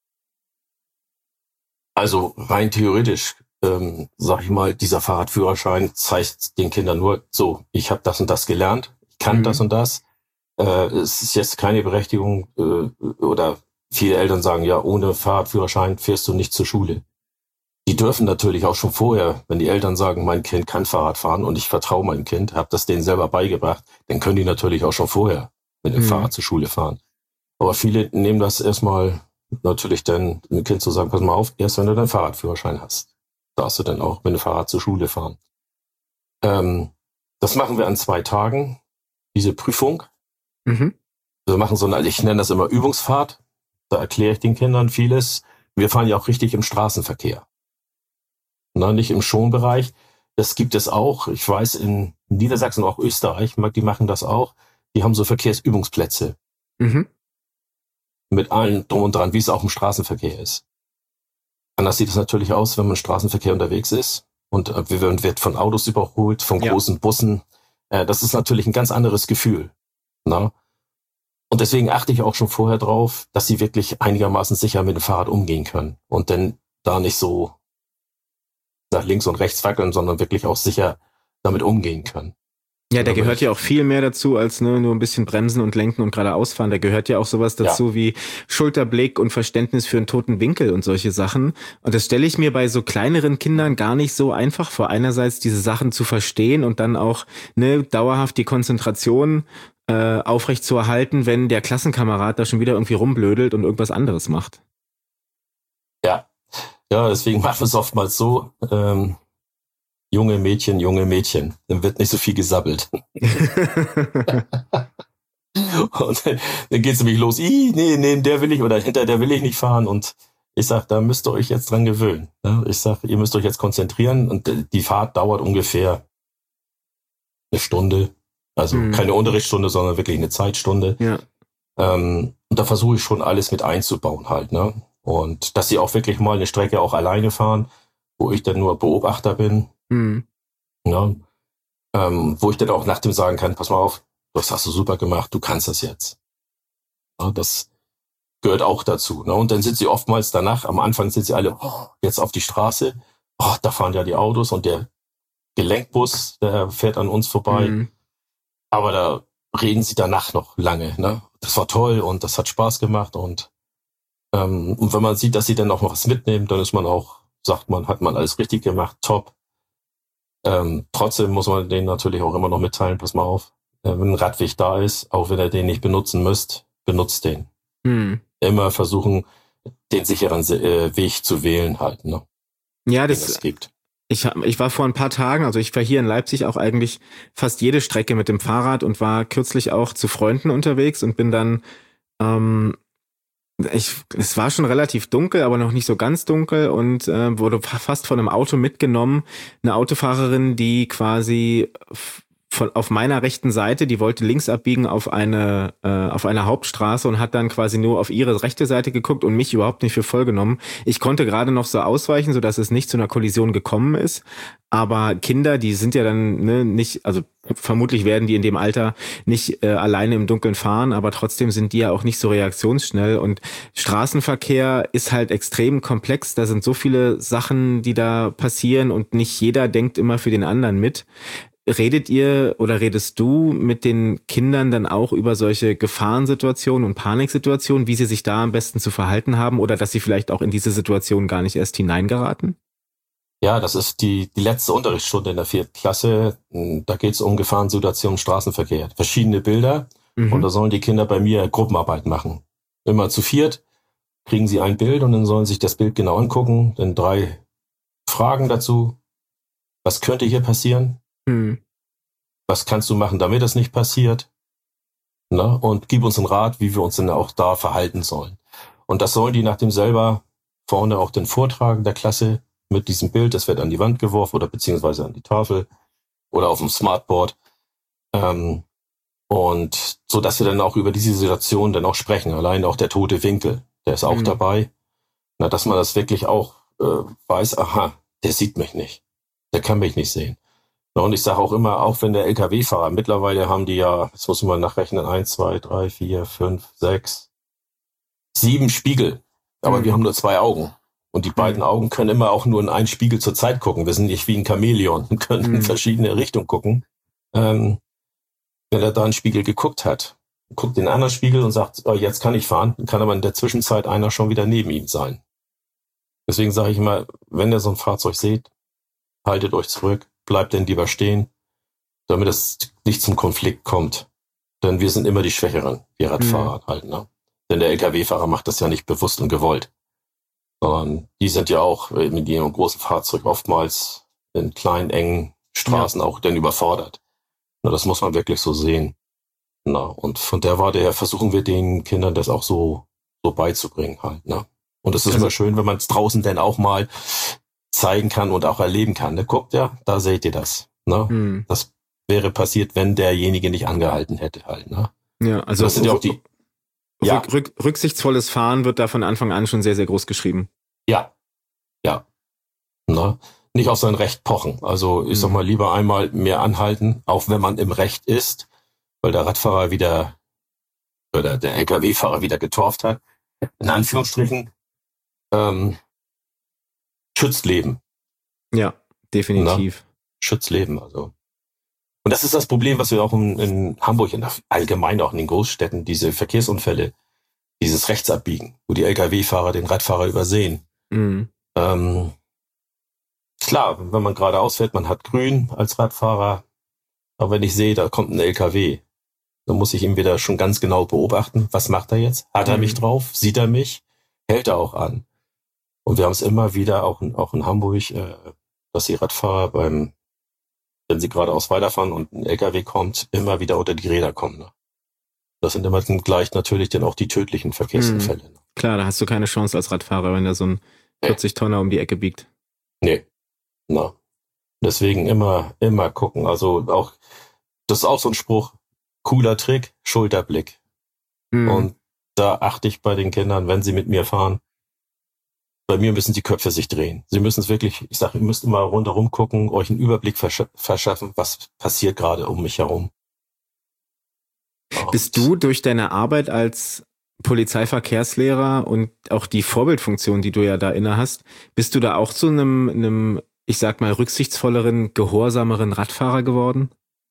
Also rein theoretisch, ähm, sag ich mal, dieser Fahrradführerschein zeigt den Kindern nur, so, ich habe das und das gelernt, ich kann Mhm. das und das. Äh, es ist jetzt keine Berechtigung äh, oder viele Eltern sagen, ja, ohne Fahrradführerschein fährst du nicht zur Schule. Die dürfen natürlich auch schon vorher, wenn die Eltern sagen, mein Kind kann Fahrrad fahren und ich vertraue meinem Kind, habe das denen selber beigebracht, dann können die natürlich auch schon vorher mit dem Mhm. Fahrrad zur Schule fahren. Aber viele nehmen das erstmal natürlich dann, dem Kind zu sagen, pass mal auf, erst wenn du deinen Fahrradführerschein hast, darfst du dann auch mit dem Fahrrad zur Schule fahren. Ähm, das machen wir an zwei Tagen, diese Prüfung. Mhm. Wir machen so eine, ich nenne das immer Übungsfahrt. Da erkläre ich den Kindern vieles. Wir fahren ja auch richtig im Straßenverkehr. Na, nicht im Schonbereich. Das gibt es auch. Ich weiß, in Niedersachsen und auch Österreich, die machen das auch. Die haben so Verkehrsübungsplätze Mhm. mit allen drum und dran, wie es auch im Straßenverkehr ist. Anders sieht es natürlich aus, wenn man im Straßenverkehr unterwegs ist und äh, wir werden wird von Autos überholt, von Ja. großen Bussen. Äh, das ist natürlich ein ganz anderes Gefühl. Na? Und deswegen achte ich auch schon vorher drauf, dass sie wirklich einigermaßen sicher mit dem Fahrrad umgehen können und dann da nicht so nach links und rechts wackeln, sondern wirklich auch sicher damit umgehen können. Ja, da Aber gehört ich- ja auch viel mehr dazu, als ne, nur ein bisschen bremsen und lenken und geradeaus fahren. Da gehört ja auch sowas dazu wie Schulterblick und Verständnis für einen toten Winkel und solche Sachen. Und das stelle ich mir bei so kleineren Kindern gar nicht so einfach vor. Einerseits diese Sachen zu verstehen und dann auch ne, dauerhaft die Konzentration äh, aufrecht zu erhalten, wenn der Klassenkamerad da schon wieder irgendwie rumblödelt und irgendwas anderes macht. Ja, ja, deswegen machen wir es oftmals so, ähm, junge Mädchen, junge Mädchen. Dann wird nicht so viel gesabbelt. Und dann, dann geht's nämlich los. Ih, nee, nee, der will ich oder hinter der will ich nicht fahren. Und ich sag, da müsst ihr euch jetzt dran gewöhnen. Ne? Ich sag, ihr müsst euch jetzt konzentrieren. Und die Fahrt dauert ungefähr eine Stunde. Also Mhm. keine Unterrichtsstunde, sondern wirklich eine Zeitstunde. Ja. Ähm, und da versuche ich schon alles mit einzubauen halt. Ne? Und dass sie auch wirklich mal eine Strecke auch alleine fahren, wo ich dann nur Beobachter bin. Hm. Ja, ähm, wo ich dann auch nach dem sagen kann, pass mal auf, das hast du super gemacht, du kannst das jetzt. Ja, das gehört auch dazu. Ne? Und dann sind sie oftmals danach, am Anfang sind sie alle, oh, jetzt auf die Straße, oh, da fahren ja die Autos und der Gelenkbus, der fährt an uns vorbei. Hm. Aber da reden sie danach noch lange. Ne? Das war toll und das hat Spaß gemacht. Und, ähm, und wenn man sieht, dass sie dann auch noch was mitnehmen, dann ist man auch, sagt man, hat man alles richtig gemacht, top. Ähm, trotzdem muss man denen natürlich auch immer noch mitteilen, pass mal auf, äh, wenn ein Radweg da ist, auch wenn ihr den nicht benutzen müsst, benutzt den. Hm. Immer versuchen, den sicheren äh, Weg zu wählen halt, ne? Ja, Den das, es gibt. Ich, hab- ich war vor ein paar Tagen, also ich war hier in Leipzig auch eigentlich fast jede Strecke mit dem Fahrrad und war kürzlich auch zu Freunden unterwegs und bin dann, ähm, ich, es war schon relativ dunkel, aber noch nicht so ganz dunkel und äh, wurde fa- fast von einem Auto mitgenommen. Eine Autofahrerin, die quasi f- von auf meiner rechten Seite, die wollte links abbiegen auf eine äh, auf eine Hauptstraße und hat dann quasi nur auf ihre rechte Seite geguckt und mich überhaupt nicht für voll genommen. Ich konnte gerade noch so ausweichen, sodass es nicht zu einer Kollision gekommen ist. Aber Kinder, die sind ja dann ne, nicht, also vermutlich werden die in dem Alter nicht äh, alleine im Dunkeln fahren, aber trotzdem sind die ja auch nicht so reaktionsschnell. Und Straßenverkehr ist halt extrem komplex. Da sind so viele Sachen, die da passieren und nicht jeder denkt immer für den anderen mit. Redet ihr oder redest du mit den Kindern dann auch über solche Gefahrensituationen und Paniksituationen, wie sie sich da am besten zu verhalten haben oder dass sie vielleicht auch in diese Situation gar nicht erst hineingeraten? Ja, das ist die, die letzte Unterrichtsstunde in der vierten Klasse. Da geht es um Gefahrensituationen im Straßenverkehr. Verschiedene Bilder. Mhm. Und da sollen die Kinder bei mir Gruppenarbeit machen. Immer zu viert kriegen sie ein Bild und dann sollen sich das Bild genau angucken. Dann drei Fragen dazu. Was könnte hier passieren? Mhm. Was kannst du machen, damit das nicht passiert? Na, und gib uns einen Rat, wie wir uns denn auch da verhalten sollen. Und das sollen die nach dem selber vorne auch den vortragen der Klasse mit diesem Bild. Das wird an die Wand geworfen oder beziehungsweise an die Tafel oder auf dem Smartboard. Ähm, und so, dass wir dann auch über diese Situation dann auch sprechen. Allein auch der tote Winkel, der ist auch mhm. dabei. Na, dass man das wirklich auch äh, weiß, aha, der sieht mich nicht. Der kann mich nicht sehen. Na, und ich sage auch immer, auch wenn der L K W-Fahrer, mittlerweile haben die ja, jetzt muss man nachrechnen, eins, zwei, drei, vier, fünf, sechs, sieben Spiegel. Aber mhm. wir haben nur zwei Augen. Und die beiden mhm. Augen können immer auch nur in einen Spiegel zur Zeit gucken. Wir sind nicht wie ein Chamäleon und können mhm. in verschiedene Richtungen gucken. Ähm, wenn er da einen Spiegel geguckt hat, guckt den anderen Spiegel und sagt, oh, jetzt kann ich fahren, dann kann aber in der Zwischenzeit einer schon wieder neben ihm sein. Deswegen sage ich immer, wenn ihr so ein Fahrzeug seht, haltet euch zurück, bleibt denn lieber stehen, damit es nicht zum Konflikt kommt. Denn wir sind immer die Schwächeren, wir Radfahrer mhm. halt, ne? Denn der L K W-Fahrer macht das ja nicht bewusst und gewollt. Sondern die sind ja auch mit ihrem großen Fahrzeug oftmals in kleinen, engen Straßen ja. auch dann überfordert. Na, das muss man wirklich so sehen. Na, und von der Warte her versuchen wir den Kindern das auch so, so beizubringen halt, ne? Und es ist also immer schön, wenn man es draußen dann auch mal zeigen kann und auch erleben kann. Ne? Guckt ja, da seht ihr das. Ne? Hm. Das wäre passiert, wenn derjenige nicht angehalten hätte halt. Ne? Ja, also das sind ja auch die. Ja. Rück, rück, rücksichtsvolles Fahren wird da von Anfang an schon sehr, sehr groß geschrieben. Ja, ja. Na, nicht auf sein Recht pochen. Also ich sag mal, lieber einmal mehr anhalten, auch wenn man im Recht ist, weil der Radfahrer wieder oder der L K W-Fahrer wieder getorft hat. In Anführungsstrichen ähm, schützt Leben. Ja, definitiv. Na, schützt Leben, also. Und das ist das Problem, was wir auch in, in Hamburg und allgemein auch in den Großstädten, diese Verkehrsunfälle, dieses Rechtsabbiegen, wo die L K W-Fahrer den Radfahrer übersehen. Mhm. Ähm, klar, wenn man geradeaus fährt, man hat grün als Radfahrer, aber wenn ich sehe, da kommt ein L K W, dann muss ich ihn wieder schon ganz genau beobachten, was macht er jetzt? Hat er mich drauf? Sieht er mich? Hält er auch an? Und wir haben es immer wieder, auch in, auch in Hamburg, äh, dass die Radfahrer beim, wenn sie geradeaus weiterfahren und ein L K W kommt, immer wieder unter die Räder kommen. Ne? Das sind immer gleich natürlich dann auch die tödlichen Verkehrsunfälle. Mhm. Klar, da hast du keine Chance als Radfahrer, wenn da so ein vierzig Tonner um die Ecke biegt. Nee. Na. Deswegen immer, immer gucken. Also auch, das ist auch so ein Spruch, cooler Trick, Schulterblick. Mhm. Und da achte ich bei den Kindern, wenn sie mit mir fahren, bei mir müssen die Köpfe sich drehen. Sie müssen es wirklich, ich sage, ihr müsst immer rundherum gucken, euch einen Überblick versch- verschaffen, was passiert gerade um mich herum. Und bist du durch deine Arbeit als Polizeiverkehrslehrer und auch die Vorbildfunktion, die du ja da inne hast, bist du da auch zu einem, einem, ich sag mal, rücksichtsvolleren, gehorsameren Radfahrer geworden?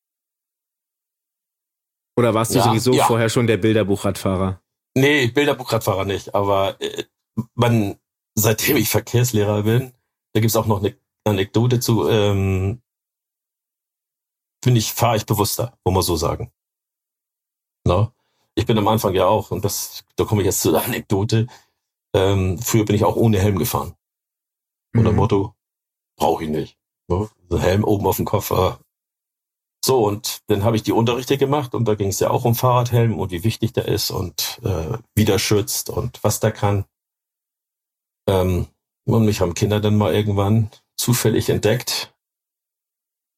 Oder warst du ja, sowieso ja. vorher schon der Bilderbuchradfahrer? Nee, Bilderbuchradfahrer nicht, aber äh, man, seitdem ich Verkehrslehrer bin, da gibt's auch noch eine Anekdote zu, ähm, finde ich, fahre ich bewusster, muss man so sagen. No? Ich bin am Anfang ja auch, und das, da komme ich jetzt zu der Anekdote, ähm, früher bin ich auch ohne Helm gefahren. Unter dem mhm. Motto, brauche ich nicht. No? So Helm oben auf dem Kopf. Äh. So, und dann habe ich die Unterrichte gemacht und da ging es ja auch um Fahrradhelm und wie wichtig der ist und äh, wie der schützt und was der kann. Ähm, und mich haben Kinder dann mal irgendwann zufällig entdeckt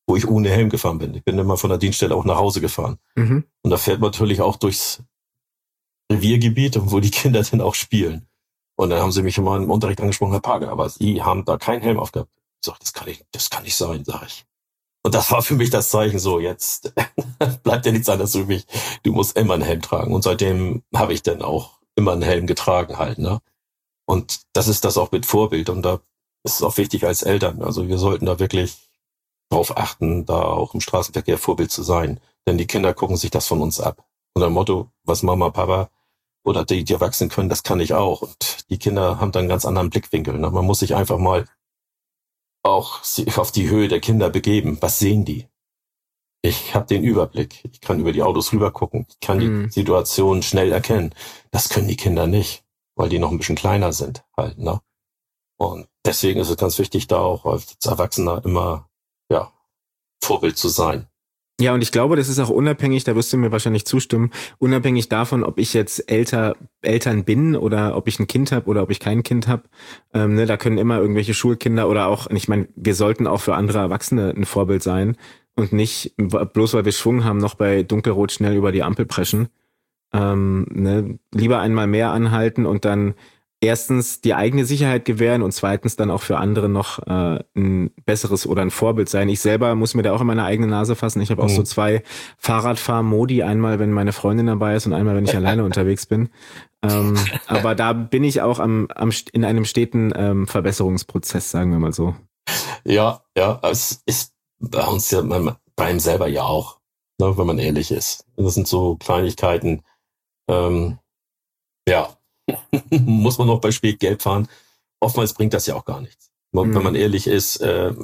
wo ich ohne Helm gefahren bin. Ich bin immer von der Dienststelle auch nach Hause gefahren. Mhm. Und da fährt man natürlich auch durchs Reviergebiet, wo die Kinder dann auch spielen. Und dann haben sie mich immer im Unterricht angesprochen, Herr Pager, aber Sie haben da keinen Helm aufgehabt. Ich sag, das kann nicht, das kann nicht sein, sag ich. Und das war für mich das Zeichen, so jetzt bleibt ja nichts anderes übrig. Du musst immer einen Helm tragen. Und seitdem habe ich dann auch immer einen Helm getragen halt, ne? Und das ist das auch mit Vorbild. Und da ist es auch wichtig als Eltern. Also wir sollten da wirklich drauf achten, da auch im Straßenverkehr Vorbild zu sein. Denn die Kinder gucken sich das von uns ab. Unter dem Motto, was Mama, Papa oder die, die Erwachsenen können, das kann ich auch. Und die Kinder haben dann einen ganz anderen Blickwinkel. Ne? Man muss sich einfach mal auch auf die Höhe der Kinder begeben. Was sehen die? Ich habe den Überblick. Ich kann über die Autos rüber gucken. Ich kann Mhm. die Situation schnell erkennen. Das können die Kinder nicht, weil die noch ein bisschen kleiner sind halt. Ne? Und deswegen ist es ganz wichtig, da auch als Erwachsener immer ja Vorbild zu sein. Ja, und ich glaube, das ist auch unabhängig, da wirst du mir wahrscheinlich zustimmen, unabhängig davon, ob ich jetzt älter, Eltern bin oder ob ich ein Kind habe oder ob ich kein Kind habe. Ähm, ne, da können immer irgendwelche Schulkinder oder auch, ich meine, wir sollten auch für andere Erwachsene ein Vorbild sein und nicht, bloß weil wir Schwung haben, noch bei Dunkelrot schnell über die Ampel preschen. Ähm, ne, lieber einmal mehr anhalten und dann erstens die eigene Sicherheit gewähren und zweitens dann auch für andere noch äh, ein besseres oder ein Vorbild sein. Ich selber muss mir da auch in meine eigene Nase fassen. Ich habe auch Mhm. so zwei Fahrradfahr-Modi, einmal wenn meine Freundin dabei ist und einmal wenn ich alleine unterwegs bin. Ähm, aber da bin ich auch am, am in einem steten ähm, Verbesserungsprozess, sagen wir mal so. Ja, ja, es ist bei uns ja, man, bei ihm selber ja auch, ne, wenn man ehrlich ist. Das sind so Kleinigkeiten, ähm, ja, muss man noch bei spät gelb fahren. Oftmals bringt das ja auch gar nichts. Man, Mhm. Wenn man ehrlich ist, äh,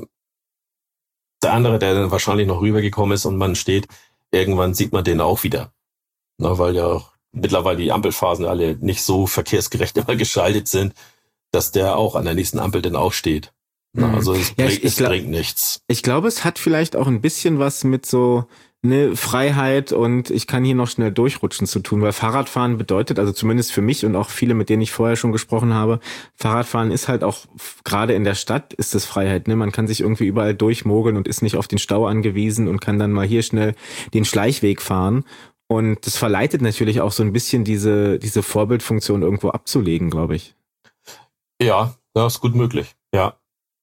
der andere, der dann wahrscheinlich noch rübergekommen ist und man steht, irgendwann sieht man den auch wieder. Na, weil ja auch mittlerweile die Ampelphasen alle nicht so verkehrsgerecht immer geschaltet sind, dass der auch an der nächsten Ampel dann auch steht. Na, Mhm. also es, Ja, bringt, ich- ich es glaub- bringt nichts. Ich glaube, es hat vielleicht auch ein bisschen was mit so ne Freiheit und ich kann hier noch schnell durchrutschen zu tun, weil Fahrradfahren bedeutet, also zumindest für mich und auch viele, mit denen ich vorher schon gesprochen habe, Fahrradfahren ist halt auch, f- gerade in der Stadt ist das Freiheit, ne? Man kann sich irgendwie überall durchmogeln und ist nicht auf den Stau angewiesen und kann dann mal hier schnell den Schleichweg fahren. Und das verleitet natürlich auch so ein bisschen diese, diese Vorbildfunktion irgendwo abzulegen, glaube ich. Ja, das ist gut möglich. Ja.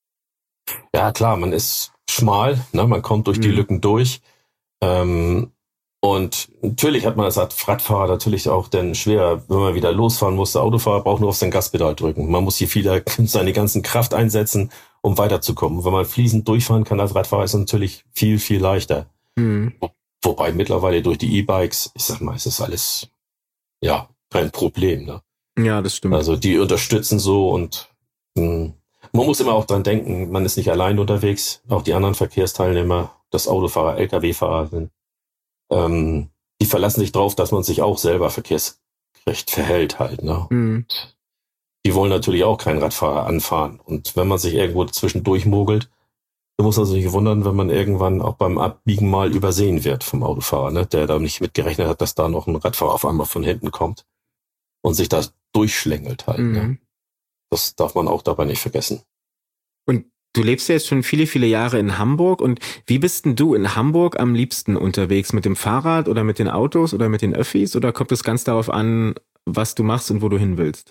Ja, klar, man ist schmal, ne? Man kommt durch die Mhm. Lücken durch. Ähm, und natürlich hat man das als Radfahrer natürlich auch dann schwer, wenn man wieder losfahren muss. Der Autofahrer braucht nur auf sein Gaspedal drücken. Man muss hier viel seine ganzen Kraft einsetzen, um weiterzukommen. Wenn man fließend durchfahren kann als Radfahrer, ist es natürlich viel, viel leichter. Mhm. Wobei mittlerweile durch die E-Bikes, ich sag mal, es ist alles, ja, kein Problem, ne? Ja, das stimmt. Also die unterstützen so und mh, man muss immer auch dran denken, man ist nicht allein unterwegs. Auch die anderen Verkehrsteilnehmer, das Autofahrer, L K W-Fahrer sind, ähm, die verlassen sich drauf, dass man sich auch selber verkehrsgerecht verhält halt, ne? Mhm. Die wollen natürlich auch keinen Radfahrer anfahren. Und wenn man sich irgendwo zwischendurch mogelt, dann muss man sich nicht wundern, wenn man irgendwann auch beim Abbiegen mal übersehen wird vom Autofahrer, ne? Der da nicht mitgerechnet hat, dass da noch ein Radfahrer auf einmal von hinten kommt und sich da durchschlängelt halt, ne? Mhm. Das darf man auch dabei nicht vergessen. Und du lebst ja jetzt schon viele, viele Jahre in Hamburg. Und wie bist denn du in Hamburg am liebsten unterwegs? Mit dem Fahrrad oder mit den Autos oder mit den Öffis? Oder kommt es ganz darauf an, was du machst und wo du hin willst?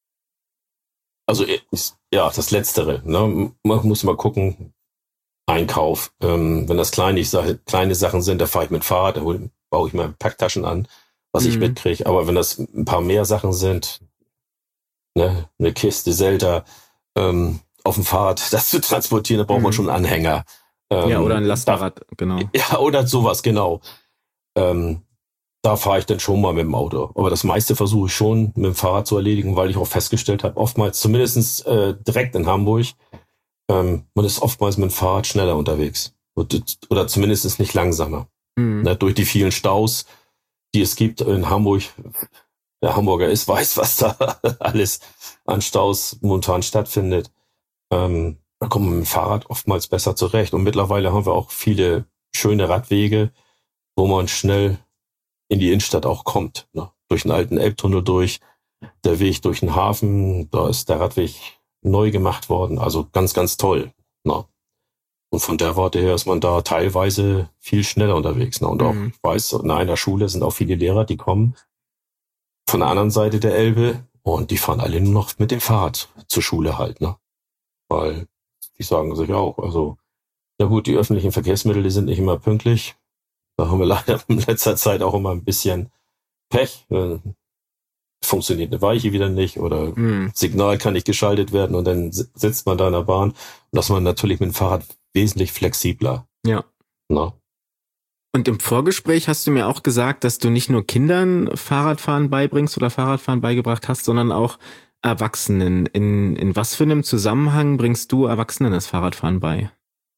Also ist, ja, das Letztere. Ne? Man muss mal gucken, Einkauf. Ähm, wenn das kleine, ich sage, kleine Sachen sind, da fahre ich mit Fahrrad, da hol, baue ich mir Packtaschen an, was ich Mhm. mitkriege. Aber wenn das ein paar mehr Sachen sind, ne, eine Kiste Zelda ähm, auf dem Fahrrad, das zu transportieren, da braucht man Mhm. schon einen Anhänger. Ähm, Ja, oder ein da, Lastenrad, genau. ja, oder sowas, genau. Ähm, da fahre ich dann schon mal mit dem Auto. Aber das meiste versuche ich schon mit dem Fahrrad zu erledigen, weil ich auch festgestellt habe, oftmals, zumindest äh, direkt in Hamburg, ähm, man ist oftmals mit dem Fahrrad schneller unterwegs. Oder zumindest nicht langsamer. Mhm. Ne, durch die vielen Staus, die es gibt in Hamburg. Der Hamburger ist, weiß, was da alles an Staus momentan stattfindet. Ähm, da kommt man mit dem Fahrrad oftmals besser zurecht. Und mittlerweile haben wir auch viele schöne Radwege, wo man schnell in die Innenstadt auch kommt. Ne? Durch den alten Elbtunnel durch, der Weg durch den Hafen, da ist der Radweg neu gemacht worden. Also ganz, ganz toll. Ne? Und von der Warte her ist man da teilweise viel schneller unterwegs. Ne? Und auch, Mhm. ich weiß, in einer Schule sind auch viele Lehrer, die kommen von der anderen Seite der Elbe und die fahren alle nur noch mit dem Fahrrad zur Schule halt. Ne? Weil die sagen sich auch, also, na gut, die öffentlichen Verkehrsmittel, die sind nicht immer pünktlich. Da haben wir leider in letzter Zeit auch immer ein bisschen Pech. Äh, Funktioniert eine Weiche wieder nicht oder Mhm. Signal kann nicht geschaltet werden und dann si- sitzt man da in der Bahn. Und das ist man natürlich mit dem Fahrrad wesentlich flexibler. Ja. Ne? Und im Vorgespräch hast du mir auch gesagt, dass du nicht nur Kindern Fahrradfahren beibringst oder Fahrradfahren beigebracht hast, sondern auch Erwachsenen. In, in was für einem Zusammenhang bringst du Erwachsenen das Fahrradfahren bei?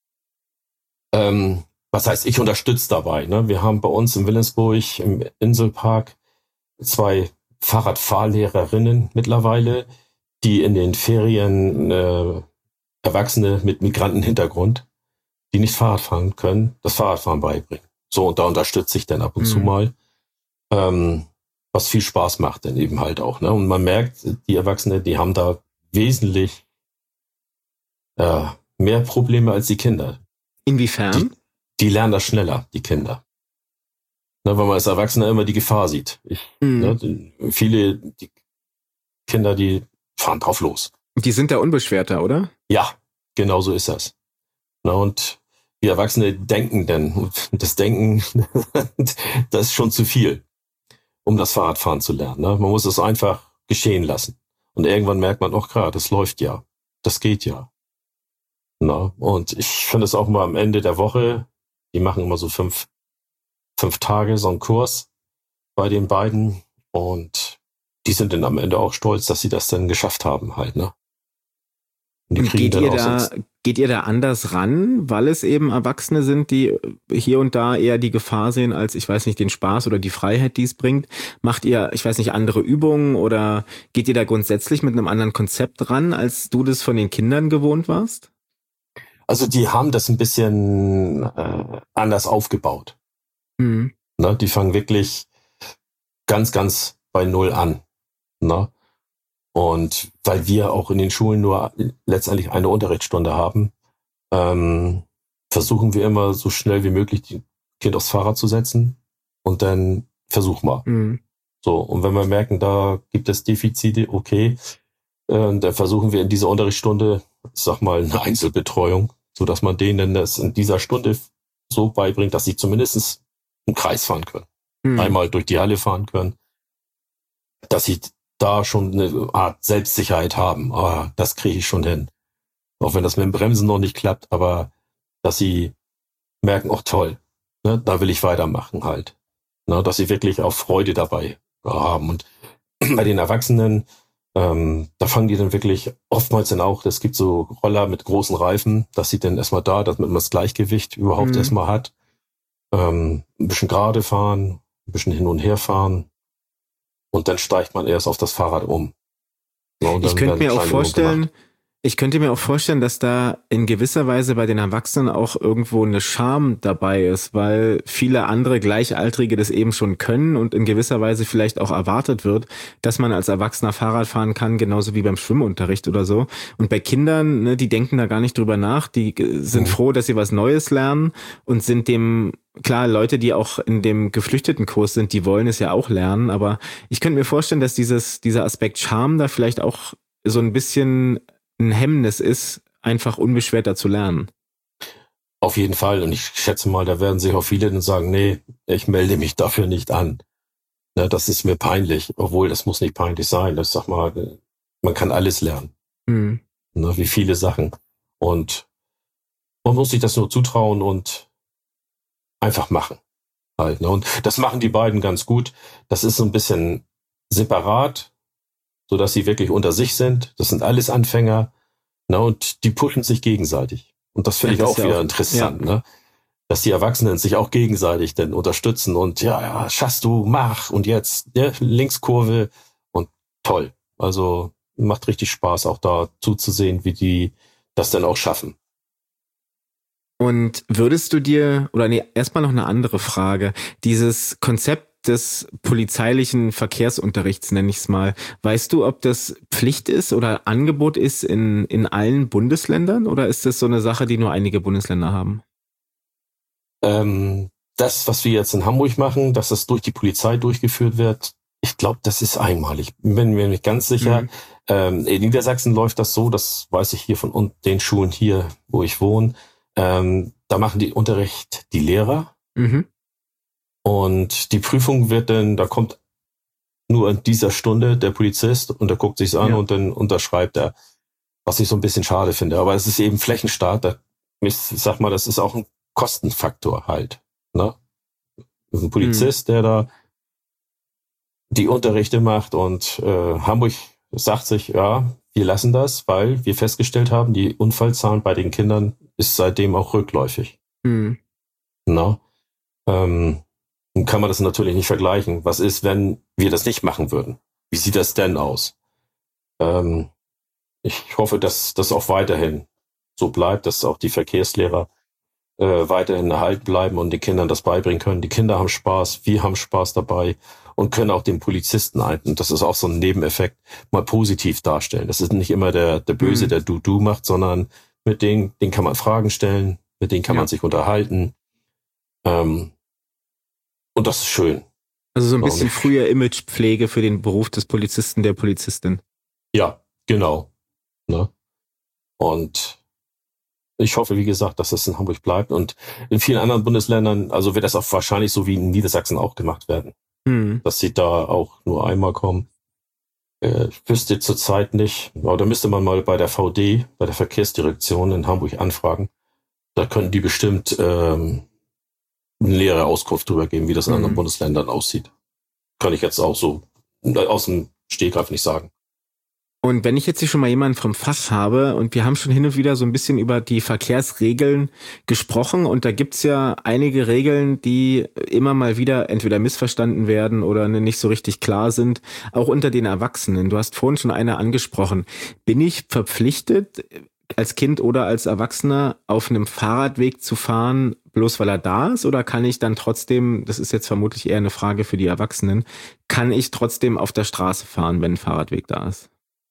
Ähm, was heißt, ich unterstütze dabei. Ne? Wir haben bei uns in Willensburg im Inselpark zwei Fahrradfahrlehrerinnen mittlerweile, die in den Ferien äh, Erwachsene mit Migrantenhintergrund, die nicht Fahrrad fahren können, das Fahrradfahren beibringen. So, und da unterstütze ich dann ab und Mhm. zu mal, ähm, was viel Spaß macht dann eben halt auch. Ne? Und man merkt, die Erwachsenen, die haben da wesentlich äh, mehr Probleme als die Kinder. Inwiefern? Die lernen das schneller, die Kinder. Ne, weil man als Erwachsener immer die Gefahr sieht. Ich, Mhm. ne, die, viele die Kinder, die fahren drauf los. Die sind da unbeschwerter, oder? Ja, genau so ist das. Ne, und die Erwachsene denken dann. Und das Denken, das ist schon zu viel, um das Fahrradfahren zu lernen. Ne? Man muss es einfach geschehen lassen. Und irgendwann merkt man, auch klar, das läuft ja. Das geht ja. Na, und ich finde es auch mal am Ende der Woche, die machen immer so fünf, fünf Tage so einen Kurs bei den beiden und die sind dann am Ende auch stolz, dass sie das dann geschafft haben halt, ne? Und die Und kriegen geht dann ihr auch da, sonst, geht ihr da anders ran, weil es eben Erwachsene sind, die hier und da eher die Gefahr sehen als, ich weiß nicht, den Spaß oder die Freiheit, die es bringt? Macht ihr, ich weiß nicht, andere Übungen oder geht ihr da grundsätzlich mit einem anderen Konzept ran, als du das von den Kindern gewohnt warst? also die haben das ein bisschen äh, anders aufgebaut. Mhm. Ne? Die fangen wirklich ganz, ganz bei Null an. Ne? Und weil wir auch in den Schulen nur letztendlich eine Unterrichtsstunde haben, ähm, versuchen wir immer so schnell wie möglich die Kind aufs Fahrrad zu setzen und dann versuch mal. Mhm. So, und wenn wir merken, da gibt es Defizite, okay, äh, dann versuchen wir in dieser Unterrichtsstunde, ich sag mal, eine Einzelbetreuung, so dass man denen das in dieser Stunde so beibringt, dass sie zumindest einen Kreis fahren können. Mhm. Einmal durch die Halle fahren können, dass sie da schon eine Art Selbstsicherheit haben. Ah, das kriege ich schon hin. Auch wenn das mit dem Bremsen noch nicht klappt, aber dass sie merken, oh toll, ne, da will ich weitermachen halt. Ne, dass sie wirklich auch Freude dabei haben. Und bei den Erwachsenen, ähm, da fangen die dann wirklich oftmals dann auch, es gibt so Roller mit großen Reifen, dass sie dann erstmal da, damit man das Gleichgewicht überhaupt Mhm. erstmal hat. Ähm, ein bisschen gerade fahren, ein bisschen hin und her fahren. Und dann steigt man erst auf das Fahrrad um. Ja, und Ich dann könnte werden mir auch kleine Übungen vorstellen, gemacht. ich könnte mir auch vorstellen, dass da in gewisser Weise bei den Erwachsenen auch irgendwo eine Scham dabei ist, weil viele andere Gleichaltrige das eben schon können und in gewisser Weise vielleicht auch erwartet wird, dass man als Erwachsener Fahrrad fahren kann, genauso wie beim Schwimmunterricht oder so. Und bei Kindern, ne, die denken da gar nicht drüber nach, die äh, sind Mhm. froh, dass sie was Neues lernen und sind dem, klar, Leute, die auch in dem Geflüchtetenkurs sind, die wollen es ja auch lernen, aber ich könnte mir vorstellen, dass dieses, dieser Aspekt Scham da vielleicht auch so ein bisschen ein Hemmnis ist, einfach unbeschwerter zu lernen. Auf jeden Fall. Und ich schätze mal, da werden sich auch viele dann sagen, nee, ich melde mich dafür nicht an. Ne, das ist mir peinlich. Obwohl, das muss nicht peinlich sein. Das sag mal, man kann alles lernen. Hm. Ne, wie viele Sachen. Und man muss sich das nur zutrauen und einfach machen. Halt, ne? Und das machen die beiden ganz gut. Das ist so ein bisschen separat, so dass sie wirklich unter sich sind. Das sind alles Anfänger. Ne? Und die pushen sich gegenseitig. Und das finde Ja, ich das auch ist ja wieder auch- interessant, ne? Dass die Erwachsenen sich auch gegenseitig dann unterstützen und ja, ja, schaffst du, mach und jetzt ja, Linkskurve und toll. Also macht richtig Spaß, auch da zuzusehen, wie die das dann auch schaffen. Und würdest du dir, oder nee, erstmal noch eine andere Frage, dieses Konzept des polizeilichen Verkehrsunterrichts, nenne ich es mal. Weißt du, ob das Pflicht ist oder Angebot ist in, in allen Bundesländern oder ist das so eine Sache, die nur einige Bundesländer haben? Ähm, das, was wir jetzt in Hamburg machen, dass das durch die Polizei durchgeführt wird, ich glaube, das ist einmalig. Bin mir nicht ganz sicher. Mhm. Ähm, in Niedersachsen läuft das so, das weiß ich hier von den Schulen hier, wo ich wohne. Ähm, da machen die Unterricht die Lehrer. Mhm. Und die Prüfung wird dann, da kommt nur in dieser Stunde der Polizist und der guckt sich's an ja. und dann unterschreibt er, was ich so ein bisschen schade finde. Aber es ist eben Flächenstaat. Da, ich sag mal, das ist auch ein Kostenfaktor halt. Ne? Ein Polizist, mhm. der da die Unterrichte macht und äh, Hamburg sagt sich, ja, wir lassen das, weil wir festgestellt haben, die Unfallzahlen bei den Kindern ist seitdem auch rückläufig. Mhm. Na, ähm, kann man das natürlich nicht vergleichen. Was ist, wenn wir das nicht machen würden? Wie sieht das denn aus? Ähm, ich hoffe, dass das auch weiterhin so bleibt, dass auch die Verkehrslehrer äh, weiterhin erhalten bleiben und den Kindern das beibringen können. Die Kinder haben Spaß, wir haben Spaß dabei und können auch den Polizisten ein, und das ist auch so ein Nebeneffekt, mal positiv darstellen. Das ist nicht immer der, der Böse, mhm. der Du-Du macht, sondern mit denen, den kann man Fragen stellen, mit denen kann ja. man sich unterhalten. Ähm, und das ist schön. Also so ein bisschen früher Imagepflege für den Beruf des Polizisten, der Polizistin. Ja, genau. Ne? Und ich hoffe, wie gesagt, dass das in Hamburg bleibt und in vielen anderen Bundesländern, also wird das auch wahrscheinlich so wie in Niedersachsen auch gemacht werden. Hm. Dass sie da auch nur einmal kommen. Äh, ich wüsste zurzeit nicht, aber da müsste man mal bei der V D, bei der Verkehrsdirektion in Hamburg anfragen. Da können die bestimmt ähm, eine nähere Auskunft drüber geben, wie das in hm. anderen Bundesländern aussieht. Kann ich jetzt auch so aus dem Stegreif nicht sagen. Und wenn ich jetzt hier schon mal jemanden vom Fach habe und wir haben schon hin und wieder so ein bisschen über die Verkehrsregeln gesprochen und da gibt's ja einige Regeln, die immer mal wieder entweder missverstanden werden oder nicht so richtig klar sind, auch unter den Erwachsenen. Du hast vorhin schon eine angesprochen. Bin ich verpflichtet, als Kind oder als Erwachsener auf einem Fahrradweg zu fahren, bloß weil er da ist? Oder kann ich dann trotzdem, das ist jetzt vermutlich eher eine Frage für die Erwachsenen, kann ich trotzdem auf der Straße fahren, wenn ein Fahrradweg da ist?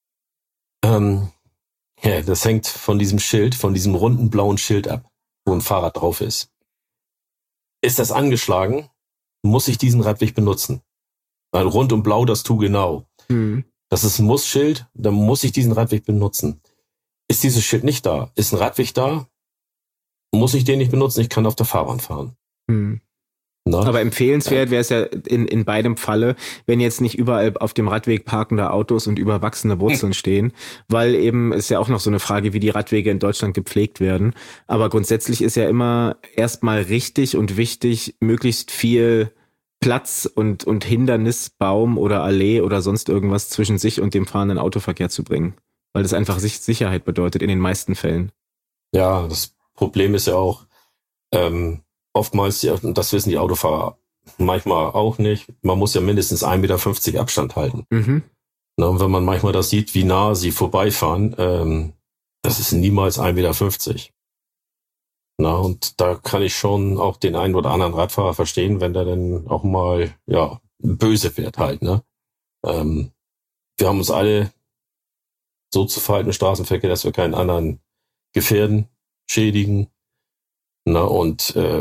Ähm, ja, das hängt von diesem Schild, von diesem runden blauen Schild ab, wo ein Fahrrad drauf ist. Ist das angeschlagen, muss ich diesen Radweg benutzen. Weil rund und blau, das tu genau. Mhm. Das ist ein Muss-Schild, dann muss ich diesen Radweg benutzen. Ist dieses Schild nicht da, ist ein Radweg da, muss ich den nicht benutzen, ich kann auf der Fahrbahn fahren. Mhm. Na? Aber empfehlenswert wäre es ja in, in beidem Falle, wenn jetzt nicht überall auf dem Radweg parkende Autos und überwachsene Wurzeln stehen, weil eben ist ja auch noch so eine Frage, wie die Radwege in Deutschland gepflegt werden. Aber grundsätzlich ist ja immer erstmal richtig und wichtig, möglichst viel Platz und, und Hindernisbaum oder Allee oder sonst irgendwas zwischen sich und dem fahrenden Autoverkehr zu bringen. Weil das einfach Sicherheit bedeutet in den meisten Fällen. Ja, das Problem ist ja auch, ähm, oftmals, und das wissen die Autofahrer manchmal auch nicht, man muss ja mindestens ein Meter fünfzig Abstand halten. Mhm. Na, und wenn man manchmal das sieht, wie nah sie vorbeifahren, ähm, das ist niemals ein Meter fünfzig. Na, und da kann ich schon auch den einen oder anderen Radfahrer verstehen, wenn der dann auch mal, ja, böse wird halt, ne? Ähm, wir haben uns alle so zu verhalten im Straßenverkehr, dass wir keinen anderen gefährden, schädigen. Na, und äh,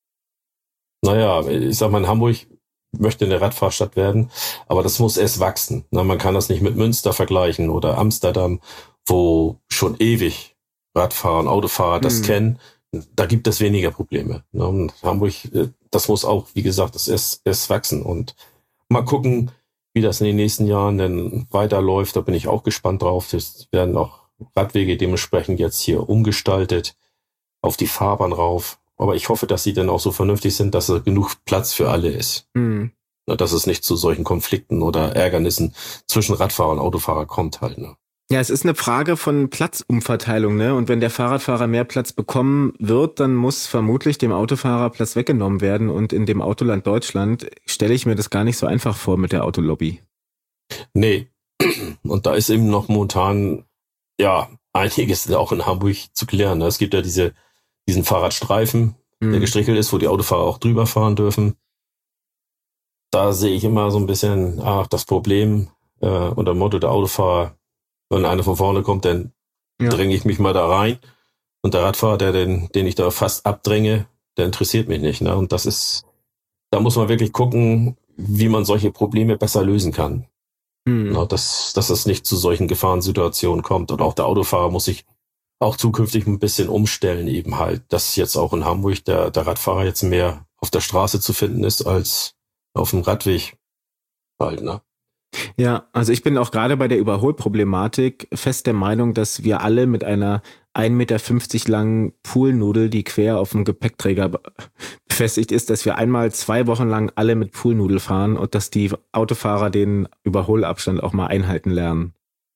naja, ich sag mal, in Hamburg möchte eine Radfahrstadt werden, aber das muss erst wachsen. Na, man kann das nicht mit Münster vergleichen oder Amsterdam, wo schon ewig Radfahrer und Autofahrer das mhm. kennen. Da gibt es weniger Probleme. Na, und Hamburg, das muss auch, wie gesagt, das erst, erst wachsen. Und mal gucken, wie das in den nächsten Jahren denn weiterläuft. Da bin ich auch gespannt drauf. Es werden auch Radwege dementsprechend jetzt hier umgestaltet auf die Fahrbahn rauf. Aber ich hoffe, dass sie dann auch so vernünftig sind, dass da genug Platz für alle ist. Mhm. Dass es nicht zu solchen Konflikten oder Ärgernissen zwischen Radfahrer und Autofahrer kommt halt. Ne? Ja, es ist eine Frage von Platzumverteilung, ne? Und wenn der Fahrradfahrer mehr Platz bekommen wird, dann muss vermutlich dem Autofahrer Platz weggenommen werden. Und in dem Autoland Deutschland stelle ich mir das gar nicht so einfach vor mit der Autolobby. Nee. Und da ist eben noch momentan, ja, einiges auch in Hamburg zu klären. Es gibt ja diese diesen Fahrradstreifen, mhm. der gestrichelt ist, wo die Autofahrer auch drüber fahren dürfen. da sehe ich immer so ein bisschen, ach, das Problem, äh, unter dem Motto der Autofahrer, wenn einer von vorne kommt, dann ja. dränge ich mich mal da rein. Und der Radfahrer, der den, den ich da fast abdränge, der interessiert mich nicht. Ne? Und das ist, da muss man wirklich gucken, wie man solche Probleme besser lösen kann. Hm. Na, dass, dass es nicht zu solchen Gefahrensituationen kommt. Und auch der Autofahrer muss sich auch zukünftig ein bisschen umstellen eben halt, dass jetzt auch in Hamburg der, der Radfahrer jetzt mehr auf der Straße zu finden ist als auf dem Radweg halt, ne? Ja, also ich bin auch gerade bei der Überholproblematik fest der Meinung, dass wir alle mit einer ein Meter fünfzig langen Poolnudel, die quer auf dem Gepäckträger befestigt ist, dass wir einmal zwei Wochen lang alle mit Poolnudel fahren und dass die Autofahrer den Überholabstand auch mal einhalten lernen.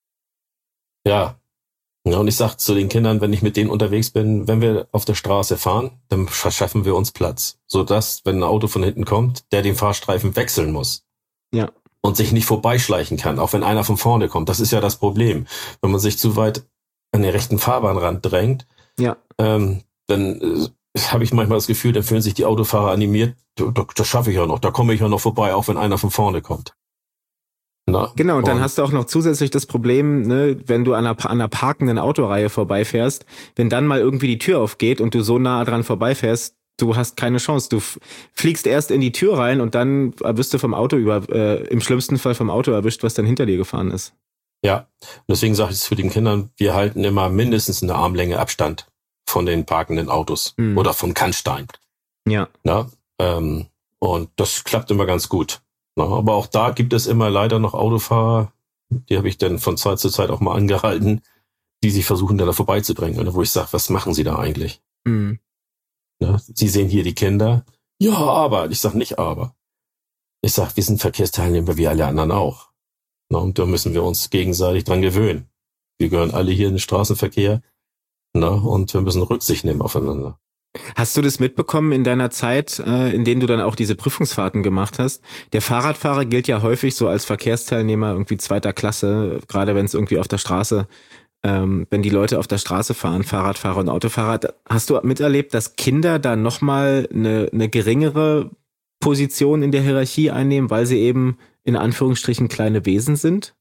Ja. Ja, und ich sag zu den Kindern, wenn ich mit denen unterwegs bin, wenn wir auf der Straße fahren, dann verschaffen wir uns Platz, sodass, wenn ein Auto von hinten kommt, der den Fahrstreifen wechseln muss. Ja. Und sich nicht vorbeischleichen kann, auch wenn einer von vorne kommt. Das ist ja das Problem. Wenn man sich zu weit an den rechten Fahrbahnrand drängt, ja. ähm, dann äh, habe ich manchmal das Gefühl, dann fühlen sich die Autofahrer animiert, das schaffe ich ja noch, da komme ich ja noch vorbei, auch wenn einer von vorne kommt. Na, genau, und dann und hast du auch noch zusätzlich das Problem, ne, wenn du an einer, an einer parkenden Autoreihe vorbeifährst, wenn dann mal irgendwie die Tür aufgeht und du so nah dran vorbeifährst, du hast keine Chance. Du f- fliegst erst in die Tür rein und dann wirst du vom Auto über, äh, im schlimmsten Fall vom Auto erwischt, was dann hinter dir gefahren ist. Ja, und deswegen sage ich es für den Kindern, wir halten immer mindestens eine Armlänge Abstand von den parkenden Autos mhm. oder von Kannstein. Ja. Na, ähm, und das klappt immer ganz gut. Na, aber auch da gibt es immer leider noch Autofahrer, die habe ich dann von Zeit zu Zeit auch mal angehalten, die sich versuchen, da vorbeizubringen. Oder wo ich sage, was machen sie da eigentlich? Mhm. Ja, sie sehen hier die Kinder. Ja, aber. Ich sag nicht aber. Ich sag, wir sind Verkehrsteilnehmer wie alle anderen auch. Na, und da müssen wir uns gegenseitig dran gewöhnen. Wir gehören alle hier in den Straßenverkehr. Na, und wir müssen Rücksicht nehmen aufeinander. Hast du das mitbekommen in deiner Zeit, äh, in denen du dann auch diese Prüfungsfahrten gemacht hast? Der Fahrradfahrer gilt ja häufig so als Verkehrsteilnehmer irgendwie zweiter Klasse, gerade wenn es irgendwie auf der Straße Ähm, wenn die Leute auf der Straße fahren, Fahrradfahrer und Autofahrer. Hast du miterlebt, dass Kinder da nochmal eine, eine geringere Position in der Hierarchie einnehmen, weil sie eben in Anführungsstrichen kleine Wesen sind?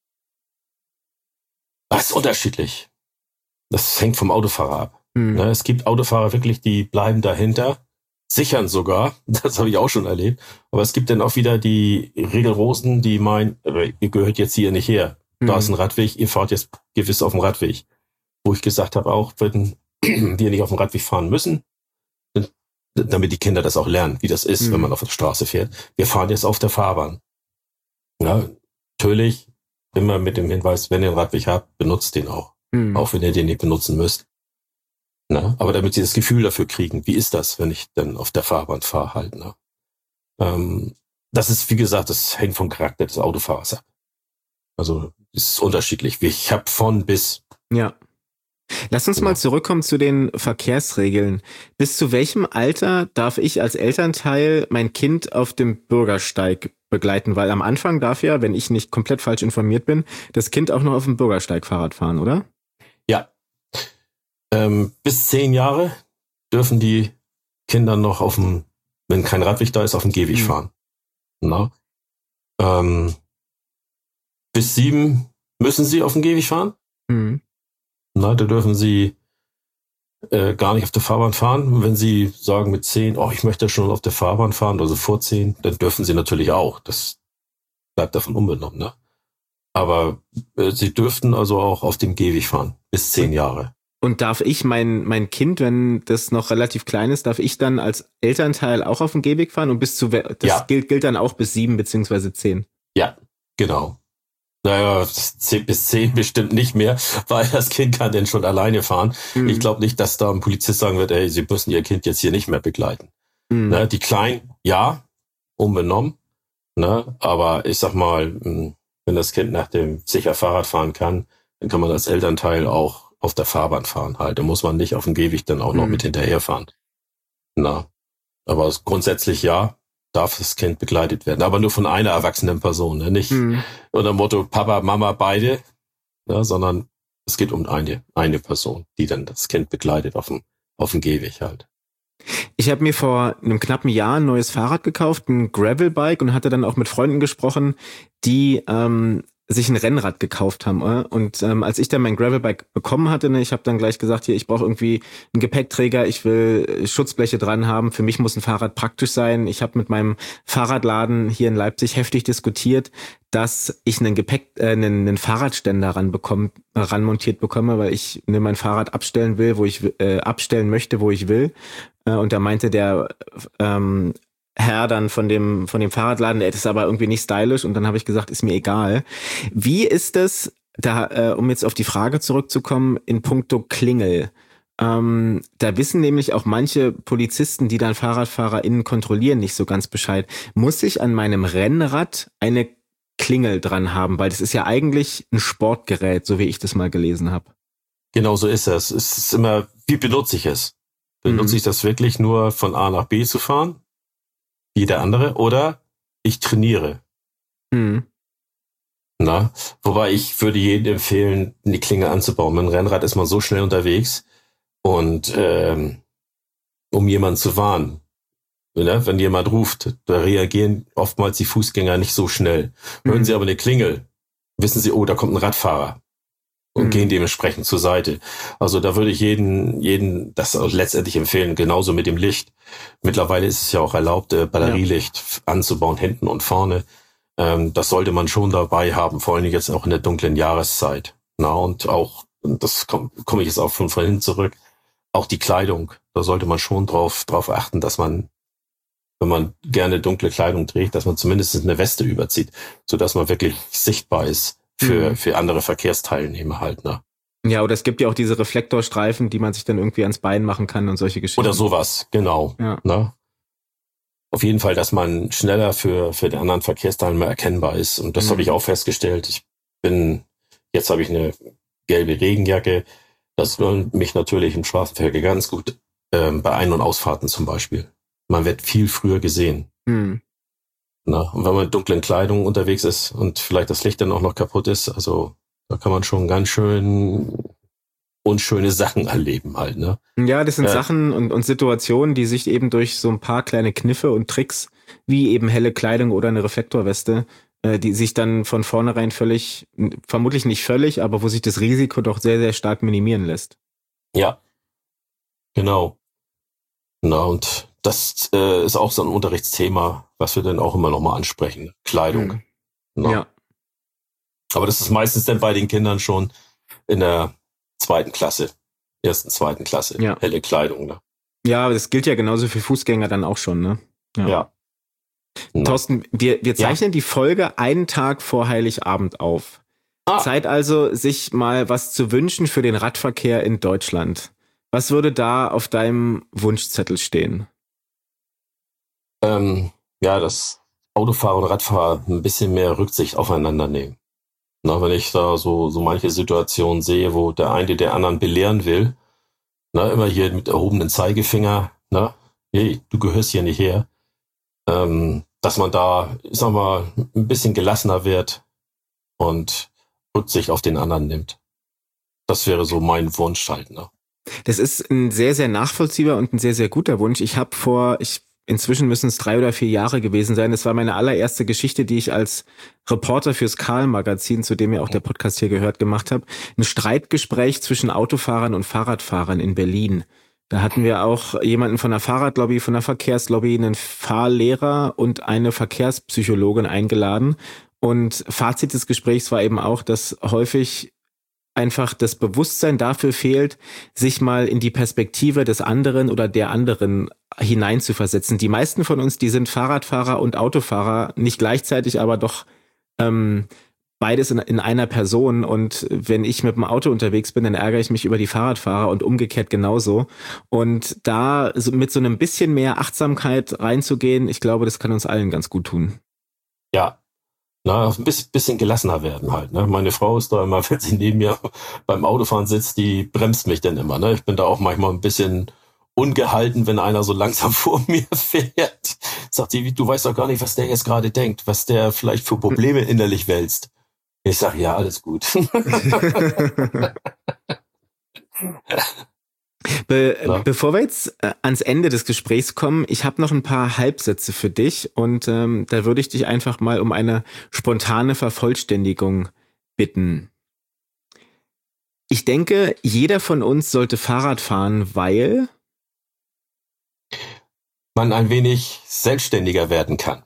Das ist unterschiedlich. Das hängt vom Autofahrer ab. Hm. Ne, es gibt Autofahrer wirklich, die bleiben dahinter, sichern sogar. Das habe ich auch schon erlebt. Aber es gibt dann auch wieder die Regelrosen, die meinen, ihr gehört jetzt hier nicht her. Da ist ein Radweg, ihr fahrt jetzt gewiss auf dem Radweg. Wo ich gesagt habe, auch wenn wir nicht auf dem Radweg fahren müssen, damit die Kinder das auch lernen, wie das ist, mhm. wenn man auf der Straße fährt. Wir fahren jetzt auf der Fahrbahn. Ja, natürlich immer mit dem Hinweis, wenn ihr einen Radweg habt, benutzt den auch. Mhm. Auch wenn ihr den nicht benutzen müsst. Na, aber damit sie das Gefühl dafür kriegen, wie ist das, wenn ich dann auf der Fahrbahn fahre halt. Ne? Ähm, das ist, wie gesagt, das hängt vom Charakter des Autofahrers ab. Also ist unterschiedlich. Ich habe von bis. Ja. Lass uns mal zurückkommen zu den Verkehrsregeln. Bis zu welchem Alter darf ich als Elternteil mein Kind auf dem Bürgersteig begleiten? Weil am Anfang darf ja, wenn ich nicht komplett falsch informiert bin, das Kind auch noch auf dem Bürgersteig Fahrrad fahren, oder? Ja. Ähm, bis zehn Jahre dürfen die Kinder noch auf dem, wenn kein Radweg da ist, auf dem Gehweg mhm. fahren. Na? Ähm, bis sieben müssen sie auf dem Gehweg fahren. Mhm. Na, da dürfen sie äh, gar nicht auf der Fahrbahn fahren. Und wenn sie sagen mit zehn, oh, ich möchte schon auf der Fahrbahn fahren, also vor zehn, dann dürfen sie natürlich auch. Das bleibt davon unbenommen, ne? Aber äh, sie dürften also auch auf dem Gehweg fahren, bis zehn Jahre. Und darf ich mein mein Kind, wenn das noch relativ klein ist, darf ich dann als Elternteil auch auf dem Gehweg fahren? Und bis zu, das ja. gilt, gilt dann auch bis sieben beziehungsweise zehn? Ja, genau. Naja, zehn bis zehn bestimmt nicht mehr, weil das Kind kann denn schon alleine fahren. Mhm. Ich glaube nicht, dass da ein Polizist sagen wird, ey, Sie müssen Ihr Kind jetzt hier nicht mehr begleiten. Mhm. Ne, die Kleinen, ja, unbenommen. Ne, aber ich sag mal, wenn das Kind nach dem sicher Fahrrad fahren kann, dann kann man als Elternteil auch auf der Fahrbahn fahren halt. Da muss man nicht auf dem Gehweg dann auch noch mhm. mit hinterherfahren. Na, aber grundsätzlich ja. Darf das Kind begleitet werden, aber nur von einer erwachsenen Person, ne? Nicht mhm. unter dem Motto Papa, Mama, beide, ne? Sondern es geht um eine eine Person, die dann das Kind begleitet auf dem auf dem Gehweg halt. Ich habe mir vor einem knappen Jahr ein neues Fahrrad gekauft, ein Gravelbike, und hatte dann auch mit Freunden gesprochen, die ähm, sich ein Rennrad gekauft haben. Äh? Und ähm, als ich dann mein Gravelbike bekommen hatte, ne, ich habe dann gleich gesagt, hier, ich brauche irgendwie einen Gepäckträger, ich will Schutzbleche dran haben, für mich muss ein Fahrrad praktisch sein. Ich habe mit meinem Fahrradladen hier in Leipzig heftig diskutiert, dass ich einen Gepäck, äh, einen, einen Fahrradständer ran bekomme, ran montiert bekomme, weil ich ne, mein Fahrrad abstellen will, wo ich äh, abstellen möchte, wo ich will. Äh, und da meinte der ähm, Herr dann von dem von dem Fahrradladen, das ist aber irgendwie nicht stylisch, und dann habe ich gesagt, ist mir egal. Wie ist es, da, äh, um jetzt auf die Frage zurückzukommen, in puncto Klingel? Ähm, da wissen nämlich auch manche Polizisten, die dann FahrradfahrerInnen kontrollieren, nicht so ganz Bescheid. Muss ich an meinem Rennrad eine Klingel dran haben? Weil das ist ja eigentlich ein Sportgerät, so wie ich das mal gelesen habe. Genau so ist es. Es ist immer, wie benutze ich es? Benutze mhm. ich das wirklich nur von A nach B zu fahren? Wie der andere, oder ich trainiere. Mhm. Na, wobei ich würde jedem empfehlen, die Klinge anzubauen. Mit dem Rennrad ist man so schnell unterwegs, und ähm, um jemanden zu warnen. Ne? Wenn jemand ruft, da reagieren oftmals die Fußgänger nicht so schnell. Hören mhm. sie aber eine Klingel, wissen sie, oh, da kommt ein Radfahrer. Und mhm. gehen dementsprechend zur Seite. Also da würde ich jeden, jeden das letztendlich empfehlen, genauso mit dem Licht. Mittlerweile ist es ja auch erlaubt, äh, Batterielicht ja. anzubauen, hinten und vorne. Ähm, das sollte man schon dabei haben, vor allem jetzt auch in der dunklen Jahreszeit. Na, und auch, und das komme komm ich jetzt auch von vorhin zurück, auch die Kleidung. Da sollte man schon drauf, drauf achten, dass man, wenn man gerne dunkle Kleidung trägt, dass man zumindest eine Weste überzieht, sodass man wirklich sichtbar ist. Für, für andere Verkehrsteilnehmer halt, ne? Ja, oder es gibt ja auch diese Reflektorstreifen, die man sich dann irgendwie ans Bein machen kann und solche Geschichten. Oder sowas, genau. Ja. Ne? Auf jeden Fall, dass man schneller für, für die anderen Verkehrsteilnehmer erkennbar ist. Und das mhm. habe ich auch festgestellt. Ich bin, jetzt habe ich eine gelbe Regenjacke. Das lohnt mich natürlich im Straßenverkehr ganz gut. Ähm, bei Ein- und Ausfahrten zum Beispiel. Man wird viel früher gesehen. Mhm. Na, und wenn man in dunklen Kleidung unterwegs ist und vielleicht das Licht dann auch noch kaputt ist, also da kann man schon ganz schön unschöne Sachen erleben halt, ne? Ja, das sind ja. Sachen und, und Situationen, die sich eben durch so ein paar kleine Kniffe und Tricks, wie eben helle Kleidung oder eine Reflektorweste, äh, die sich dann von vornherein völlig, vermutlich nicht völlig, aber wo sich das Risiko doch sehr, sehr stark minimieren lässt. Ja, genau. Na, und das äh, ist auch so ein Unterrichtsthema, was wir dann auch immer noch mal ansprechen. Kleidung. Mhm. Ja. Aber das ist meistens dann bei den Kindern schon in der zweiten Klasse, ersten, zweiten Klasse. Ja. Helle Kleidung. Ne? Ja, das gilt ja genauso für Fußgänger dann auch schon, ne? Ja. ja. Thorsten, wir, wir zeichnen ja. die Folge einen Tag vor Heiligabend auf. Ah. Zeit also, sich mal was zu wünschen für den Radverkehr in Deutschland. Was würde da auf deinem Wunschzettel stehen? Ähm, ja, dass Autofahrer und Radfahrer ein bisschen mehr Rücksicht aufeinander nehmen. Na, wenn ich da so, so manche Situationen sehe, wo der eine der anderen belehren will, na, immer hier mit erhobenen Zeigefinger, na, hey, du gehörst hier nicht her, ähm, dass man da, ich sag mal, ein bisschen gelassener wird und Rücksicht auf den anderen nimmt. Das wäre so mein Wunsch halt, ne? Das ist ein sehr, sehr nachvollziehbar und ein sehr, sehr guter Wunsch. Ich habe vor, ich inzwischen müssen es drei oder vier Jahre gewesen sein. Das war meine allererste Geschichte, die ich als Reporter fürs Karl-Magazin, zu dem ja auch der Podcast hier gehört, gemacht habe. Ein Streitgespräch zwischen Autofahrern und Fahrradfahrern in Berlin. Da hatten wir auch jemanden von der Fahrradlobby, von der Verkehrslobby, einen Fahrlehrer und eine Verkehrspsychologin eingeladen. Und Fazit des Gesprächs war eben auch, dass häufig einfach das Bewusstsein dafür fehlt, sich mal in die Perspektive des anderen oder der anderen hineinzuversetzen. Die meisten von uns, die sind Fahrradfahrer und Autofahrer, nicht gleichzeitig, aber doch ähm, beides in, in einer Person. Und wenn ich mit dem Auto unterwegs bin, dann ärgere ich mich über die Fahrradfahrer und umgekehrt genauso. Und da so mit so einem bisschen mehr Achtsamkeit reinzugehen, ich glaube, das kann uns allen ganz gut tun. Ja. Na, ein bisschen, bisschen gelassener werden halt. Ne? Meine Frau ist da immer, wenn sie neben mir beim Autofahren sitzt, die bremst mich dann immer. Ne? Ich bin da auch manchmal ein bisschen ungehalten, wenn einer so langsam vor mir fährt. Sagt sie, du weißt doch gar nicht, was der jetzt gerade denkt, was der vielleicht für Probleme innerlich wälzt. Ich sag, ja, alles gut. Be- bevor wir jetzt äh, ans Ende des Gesprächs kommen, ich habe noch ein paar Halbsätze für dich und ähm, da würde ich dich einfach mal um eine spontane Vervollständigung bitten. Ich denke, jeder von uns sollte Fahrrad fahren, weil man ein wenig selbstständiger werden kann.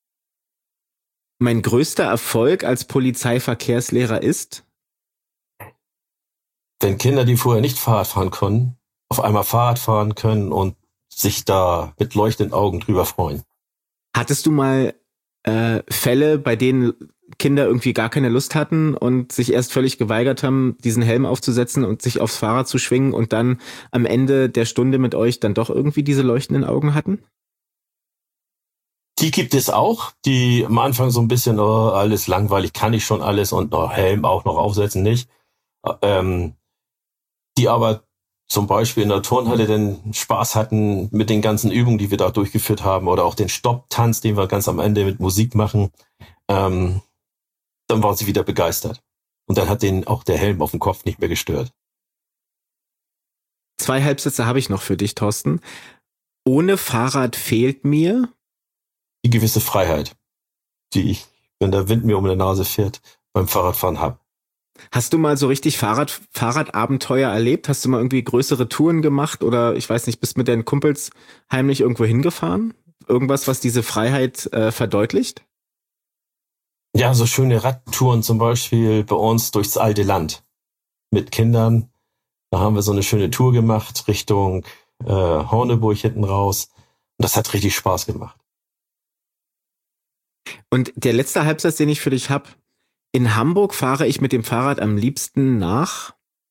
Mein größter Erfolg als Polizeiverkehrslehrer ist, wenn Kinder, die vorher nicht Fahrrad fahren konnten, auf einmal Fahrrad fahren können und sich da mit leuchtenden Augen drüber freuen. Hattest du mal äh, Fälle, bei denen Kinder irgendwie gar keine Lust hatten und sich erst völlig geweigert haben, diesen Helm aufzusetzen und sich aufs Fahrrad zu schwingen und dann am Ende der Stunde mit euch dann doch irgendwie diese leuchtenden Augen hatten? Die gibt es auch, die am Anfang so ein bisschen, oh, alles langweilig, kann ich schon alles und oh, Helm auch noch aufsetzen, nicht. Ähm, die aber zum Beispiel in der Turnhalle den Spaß hatten mit den ganzen Übungen, die wir da durchgeführt haben oder auch den Stopptanz, den wir ganz am Ende mit Musik machen, ähm, dann war sie wieder begeistert. Und dann hat denen auch der Helm auf dem Kopf nicht mehr gestört. Zwei Halbsätze habe ich noch für dich, Thorsten. Ohne Fahrrad fehlt mir die gewisse Freiheit, die ich, wenn der Wind mir um die Nase fährt, beim Fahrradfahren habe. Hast du mal so richtig Fahrrad, Fahrradabenteuer erlebt? Hast du mal irgendwie größere Touren gemacht oder ich weiß nicht, bist mit deinen Kumpels heimlich irgendwo hingefahren? Irgendwas, was diese Freiheit äh, verdeutlicht? Ja, so schöne Radtouren zum Beispiel bei uns durchs alte Land mit Kindern. Da haben wir so eine schöne Tour gemacht Richtung äh, Horneburg hinten raus. Und das hat richtig Spaß gemacht. Und der letzte Halbsatz, den ich für dich habe: In Hamburg fahre ich mit dem Fahrrad am liebsten nach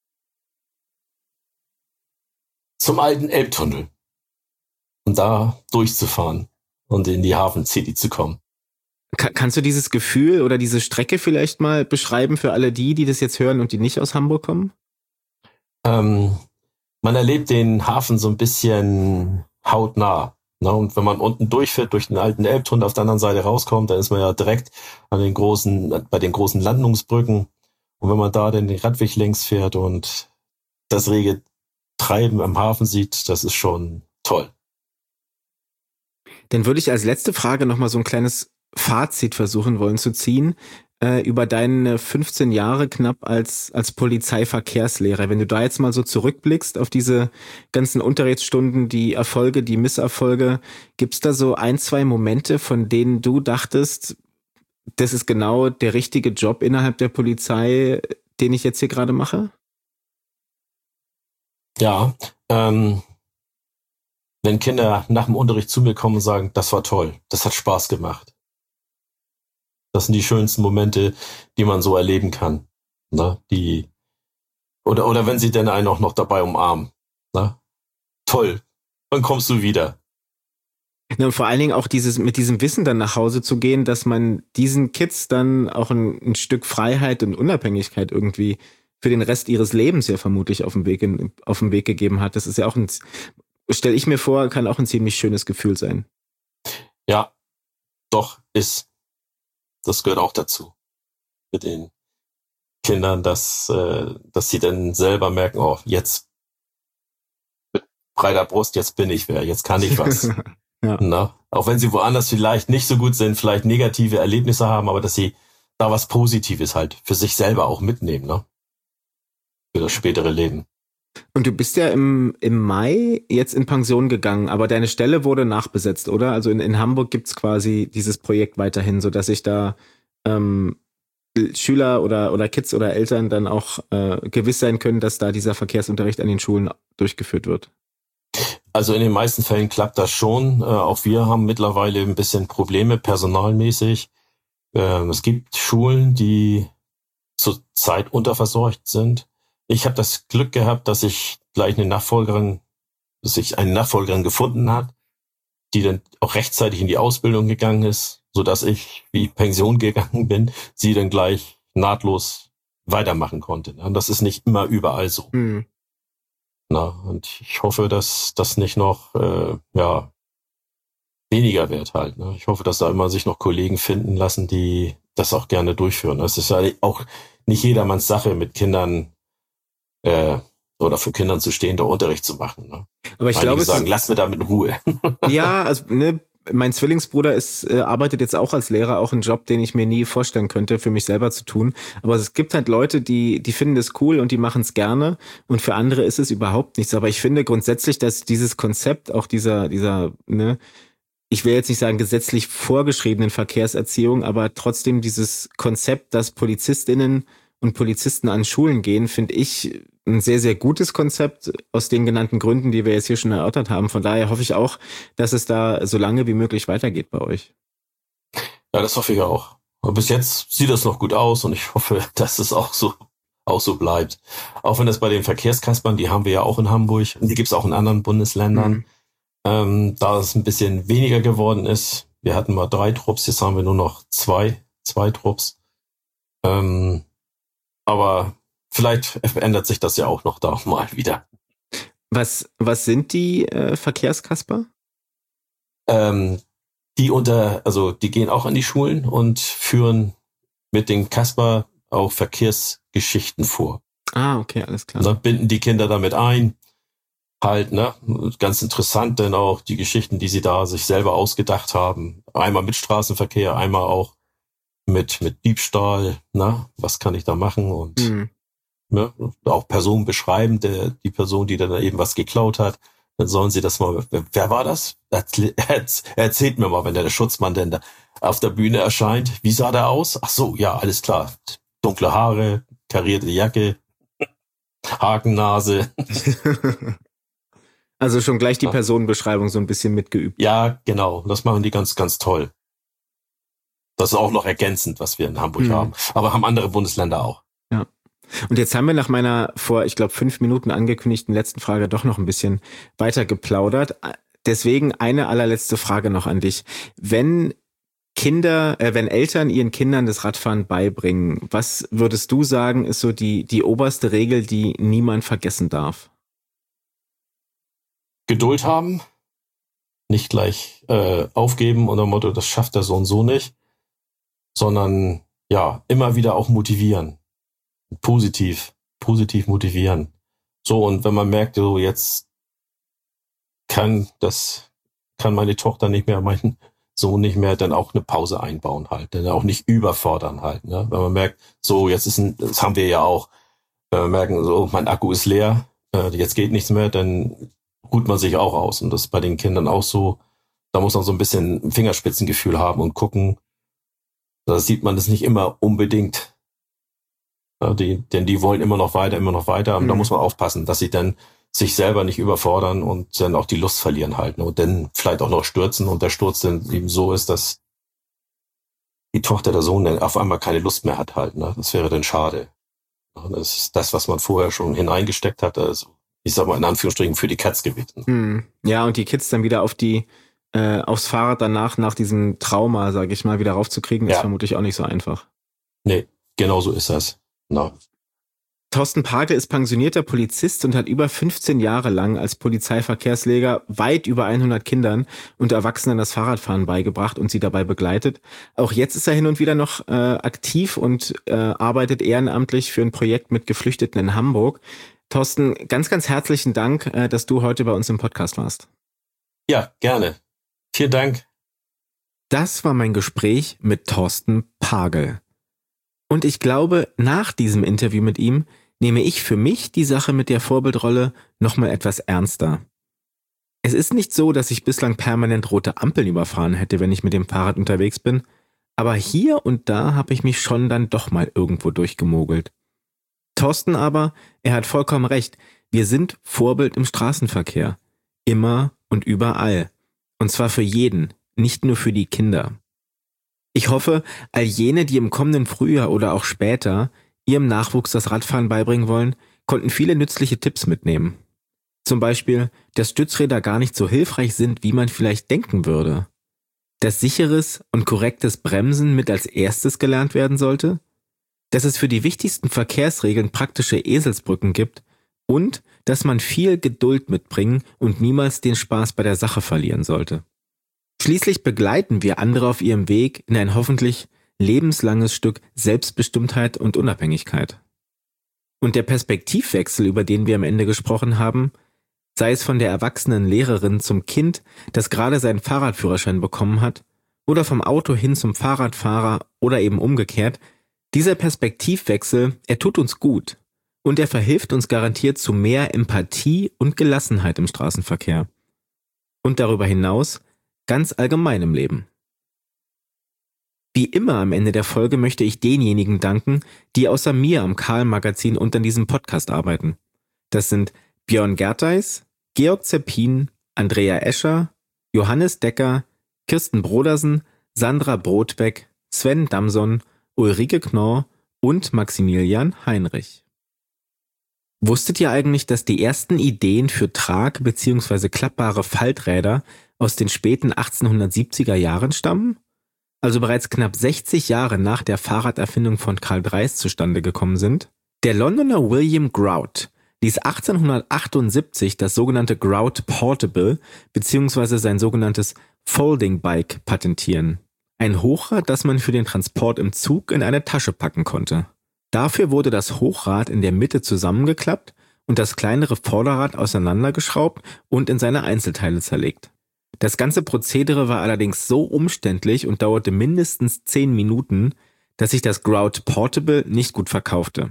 zum alten Elbtunnel. Und da durchzufahren und in die Hafen City zu kommen. Kann, kannst du dieses Gefühl oder diese Strecke vielleicht mal beschreiben für alle die, die das jetzt hören und die nicht aus Hamburg kommen? Ähm, man erlebt den Hafen so ein bisschen hautnah. Ne? Und wenn man unten durchfährt, durch den alten Elbtunnel auf der anderen Seite rauskommt, dann ist man ja direkt an den großen, bei den großen Landungsbrücken. Und wenn man da dann den Radweg längs fährt und das rege Treiben am Hafen sieht, das ist schon toll. Dann würde ich als letzte Frage nochmal so ein kleines Fazit versuchen wollen zu ziehen äh, über deine fünfzehn Jahre knapp als als Polizeiverkehrslehrer. Wenn du da jetzt mal so zurückblickst auf diese ganzen Unterrichtsstunden, die Erfolge, die Misserfolge, gibt's da so ein, zwei Momente, von denen du dachtest, das ist genau der richtige Job innerhalb der Polizei, den ich jetzt hier gerade mache? Ja, ähm, wenn Kinder nach dem Unterricht zu mir kommen und sagen, das war toll, das hat Spaß gemacht. Das sind die schönsten Momente, die man so erleben kann. Ne? Die, oder, oder wenn sie denn einen auch noch dabei umarmen. Ne? Toll, dann kommst du wieder. Ja, und vor allen Dingen auch dieses, mit diesem Wissen dann nach Hause zu gehen, dass man diesen Kids dann auch ein, ein Stück Freiheit und Unabhängigkeit irgendwie für den Rest ihres Lebens ja vermutlich auf den Weg, in, auf den Weg gegeben hat. Das ist ja auch ein, stelle ich mir vor, kann auch ein ziemlich schönes Gefühl sein. Ja, doch, ist. Das gehört auch dazu. Mit den Kindern, dass, äh, dass sie dann selber merken, oh, jetzt mit breiter Brust, jetzt bin ich wer, jetzt kann ich was. Ja. Na? Auch wenn sie woanders vielleicht nicht so gut sind, vielleicht negative Erlebnisse haben, aber dass sie da was Positives halt für sich selber auch mitnehmen, ne? Für das spätere Leben. Und du bist ja im, im Mai jetzt in Pension gegangen, aber deine Stelle wurde nachbesetzt, oder? Also in, in Hamburg gibt's quasi dieses Projekt weiterhin, sodass sich da ähm, Schüler oder, oder Kids oder Eltern dann auch äh, gewiss sein können, dass da dieser Verkehrsunterricht an den Schulen durchgeführt wird. Also in den meisten Fällen klappt das schon. Äh, auch wir haben mittlerweile ein bisschen Probleme personalmäßig. Äh, es gibt Schulen, die zurzeit unterversorgt sind. Ich habe das Glück gehabt, dass ich gleich eine Nachfolgerin, dass sich eine Nachfolgerin gefunden hat, die dann auch rechtzeitig in die Ausbildung gegangen ist, so dass ich, wie ich Pension gegangen bin, sie dann gleich nahtlos weitermachen konnte. Und das ist nicht immer überall so. Mhm. Na, und ich hoffe, dass das nicht noch äh, ja weniger wird halt. Ne? Ich hoffe, dass da immer sich noch Kollegen finden lassen, die das auch gerne durchführen. Das ist ja auch nicht jedermanns Sache, mit Kindern Äh, oder für Kindern zu stehen, da Unterricht zu machen. Ne? Aber ich Einige glaube, sagen, es, lass mir damit in Ruhe. ja, also ne, mein Zwillingsbruder ist äh, arbeitet jetzt auch als Lehrer, auch einen Job, den ich mir nie vorstellen könnte, für mich selber zu tun. Aber es gibt halt Leute, die die finden das cool und die machen es gerne. Und für andere ist es überhaupt nichts. Aber ich finde grundsätzlich, dass dieses Konzept, auch dieser dieser ne, ich will jetzt nicht sagen gesetzlich vorgeschriebenen Verkehrserziehung, aber trotzdem dieses Konzept, dass PolizistInnen und Polizisten an Schulen gehen, finde ich ein sehr, sehr gutes Konzept aus den genannten Gründen, die wir jetzt hier schon erörtert haben. Von daher hoffe ich auch, dass es da so lange wie möglich weitergeht bei euch. Ja, das hoffe ich auch. Und bis jetzt sieht das noch gut aus und ich hoffe, dass es auch so auch so bleibt. Auch wenn das bei den Verkehrskaspern, die haben wir ja auch in Hamburg und die gibt es auch in anderen Bundesländern, mhm. ähm, da es ein bisschen weniger geworden ist. Wir hatten mal drei Trupps, jetzt haben wir nur noch zwei, zwei Trupps. Ähm, aber vielleicht ändert sich das ja auch noch da mal wieder. Was, was sind die äh, Verkehrskasper? Ähm, die unter, also die gehen auch an die Schulen und führen mit den Kasper auch Verkehrsgeschichten vor. Ah, okay, alles klar. Da binden die Kinder damit ein. Halt, ne, ganz interessant, denn auch die Geschichten, die sie da sich selber ausgedacht haben. Einmal mit Straßenverkehr, einmal auch mit mit Diebstahl, ne, was kann ich da machen und mhm. ne, auch Personen beschreiben, der, die Person, die dann eben was geklaut hat, dann sollen sie das mal, wer war das? Erzählt mir mal, wenn der Schutzmann denn da auf der Bühne erscheint, wie sah der aus? Ach so, ja, alles klar, dunkle Haare, karierte Jacke, Hakennase. Also schon gleich die Personenbeschreibung so ein bisschen mitgeübt. Ja, genau, das machen die ganz, ganz toll. Das ist auch noch ergänzend, was wir in Hamburg mhm. haben. Aber haben andere Bundesländer auch. Ja. Und jetzt haben wir nach meiner vor, ich glaube, fünf Minuten angekündigten letzten Frage doch noch ein bisschen weiter geplaudert. Deswegen eine allerletzte Frage noch an dich. Wenn Kinder, äh, wenn Eltern ihren Kindern das Radfahren beibringen, was würdest du sagen, ist so die, die oberste Regel, die niemand vergessen darf? Geduld haben, nicht gleich äh, aufgeben unter dem Motto, das schafft der so und so nicht, sondern ja, immer wieder auch motivieren. Positiv, positiv motivieren. So, und wenn man merkt, so jetzt kann das, kann meine Tochter nicht mehr, mein Sohn nicht mehr, dann auch eine Pause einbauen halt, dann auch nicht überfordern halt, ne? Wenn man merkt, so jetzt ist ein, das haben wir ja auch, wenn wir merken, so mein Akku ist leer, äh, jetzt geht nichts mehr, dann ruht man sich auch aus. Und das ist bei den Kindern auch so, da muss man so ein bisschen Fingerspitzengefühl haben und gucken, da sieht man das nicht immer unbedingt. Ja, die, denn die wollen immer noch weiter, immer noch weiter. Und mhm. da muss man aufpassen, dass sie dann sich selber nicht überfordern und dann auch die Lust verlieren halt. Und dann vielleicht auch noch stürzen und der Sturz dann eben so ist, dass die Tochter, der Sohn dann auf einmal keine Lust mehr hat halt. Ne? Das wäre dann schade. Das ist das, was man vorher schon hineingesteckt hat. Also ich sag mal in Anführungsstrichen für die Katz gewesen. Hm. Ja, und die Kids dann wieder auf die, äh, aufs Fahrrad danach, nach diesem Trauma, sage ich mal, wieder raufzukriegen, ist ja vermutlich auch nicht so einfach. Nee, genau so ist das. No. Thorsten Pagel ist pensionierter Polizist und hat über fünfzehn Jahre lang als Polizeiverkehrsleger weit über hundert Kindern und Erwachsenen das Fahrradfahren beigebracht und sie dabei begleitet. Auch jetzt ist er hin und wieder noch äh, aktiv und äh, arbeitet ehrenamtlich für ein Projekt mit Geflüchteten in Hamburg. Thorsten, ganz, ganz herzlichen Dank, äh, dass du heute bei uns im Podcast warst. Ja, gerne. Vielen Dank. Das war mein Gespräch mit Thorsten Pagel. Und ich glaube, nach diesem Interview mit ihm nehme ich für mich die Sache mit der Vorbildrolle nochmal etwas ernster. Es ist nicht so, dass ich bislang permanent rote Ampeln überfahren hätte, wenn ich mit dem Fahrrad unterwegs bin, aber hier und da habe ich mich schon dann doch mal irgendwo durchgemogelt. Thorsten aber, er hat vollkommen recht, wir sind Vorbild im Straßenverkehr. Immer und überall. Und zwar für jeden, nicht nur für die Kinder. Ich hoffe, all jene, die im kommenden Frühjahr oder auch später ihrem Nachwuchs das Radfahren beibringen wollen, konnten viele nützliche Tipps mitnehmen. Zum Beispiel, dass Stützräder gar nicht so hilfreich sind, wie man vielleicht denken würde. Dass sicheres und korrektes Bremsen mit als erstes gelernt werden sollte. Dass es für die wichtigsten Verkehrsregeln praktische Eselsbrücken gibt. Und dass man viel Geduld mitbringen und niemals den Spaß bei der Sache verlieren sollte. Schließlich begleiten wir andere auf ihrem Weg in ein hoffentlich lebenslanges Stück Selbstbestimmtheit und Unabhängigkeit. Und der Perspektivwechsel, über den wir am Ende gesprochen haben, sei es von der erwachsenen Lehrerin zum Kind, das gerade seinen Fahrradführerschein bekommen hat, oder vom Auto hin zum Fahrradfahrer oder eben umgekehrt, dieser Perspektivwechsel, er tut uns gut und er verhilft uns garantiert zu mehr Empathie und Gelassenheit im Straßenverkehr. Und darüber hinaus ganz allgemein im Leben. Wie immer am Ende der Folge möchte ich denjenigen danken, die außer mir am Karl-Magazin und an diesem Podcast arbeiten. Das sind Björn Gertheis, Georg Zeppin, Andrea Escher, Johannes Decker, Kirsten Brodersen, Sandra Brodbeck, Sven Damson, Ulrike Knorr und Maximilian Heinrich. Wusstet ihr eigentlich, dass die ersten Ideen für Trag- bzw. klappbare Falträder aus den späten achtzehnhundertsiebziger Jahren stammen? Also bereits knapp sechzig Jahre nach der Fahrraderfindung von Karl Dreiss zustande gekommen sind? Der Londoner William Grout ließ achtzehnhundertachtundsiebzig das sogenannte Grout Portable bzw. sein sogenanntes Folding Bike patentieren. Ein Hochrad, das man für den Transport im Zug in eine Tasche packen konnte. Dafür wurde das Hochrad in der Mitte zusammengeklappt und das kleinere Vorderrad auseinandergeschraubt und in seine Einzelteile zerlegt. Das ganze Prozedere war allerdings so umständlich und dauerte mindestens zehn Minuten, dass sich das Grout Portable nicht gut verkaufte.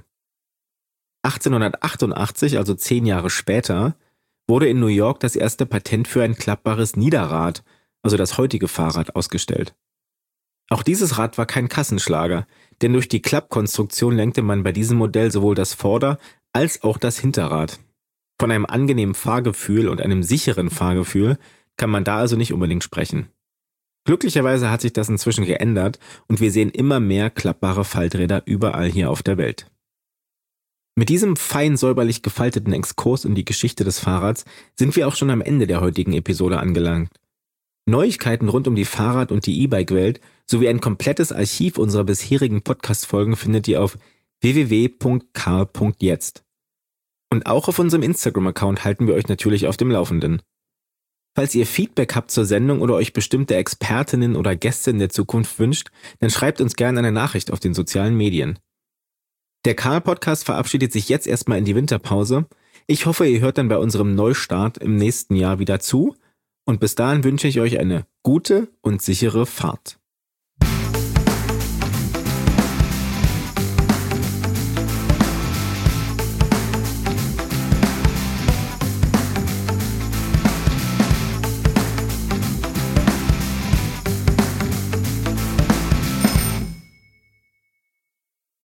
achtzehnhundertachtundachtzig, also zehn Jahre später, wurde in New York das erste Patent für ein klappbares Niederrad, also das heutige Fahrrad, ausgestellt. Auch dieses Rad war kein Kassenschlager, denn durch die Klappkonstruktion lenkte man bei diesem Modell sowohl das Vorder- als auch das Hinterrad. Von einem angenehmen Fahrgefühl und einem sicheren Fahrgefühl kann man da also nicht unbedingt sprechen. Glücklicherweise hat sich das inzwischen geändert und wir sehen immer mehr klappbare Falträder überall hier auf der Welt. Mit diesem fein säuberlich gefalteten Exkurs in die Geschichte des Fahrrads sind wir auch schon am Ende der heutigen Episode angelangt. Neuigkeiten rund um die Fahrrad- und die E-Bike-Welt sowie ein komplettes Archiv unserer bisherigen Podcast-Folgen findet ihr auf w w w punkt karl punkt jetzt. Und auch auf unserem Instagram-Account halten wir euch natürlich auf dem Laufenden. Falls ihr Feedback habt zur Sendung oder euch bestimmte Expertinnen oder Gäste in der Zukunft wünscht, dann schreibt uns gerne eine Nachricht auf den sozialen Medien. Der Karl-Podcast verabschiedet sich jetzt erstmal in die Winterpause. Ich hoffe, ihr hört dann bei unserem Neustart im nächsten Jahr wieder zu und bis dahin wünsche ich euch eine gute und sichere Fahrt.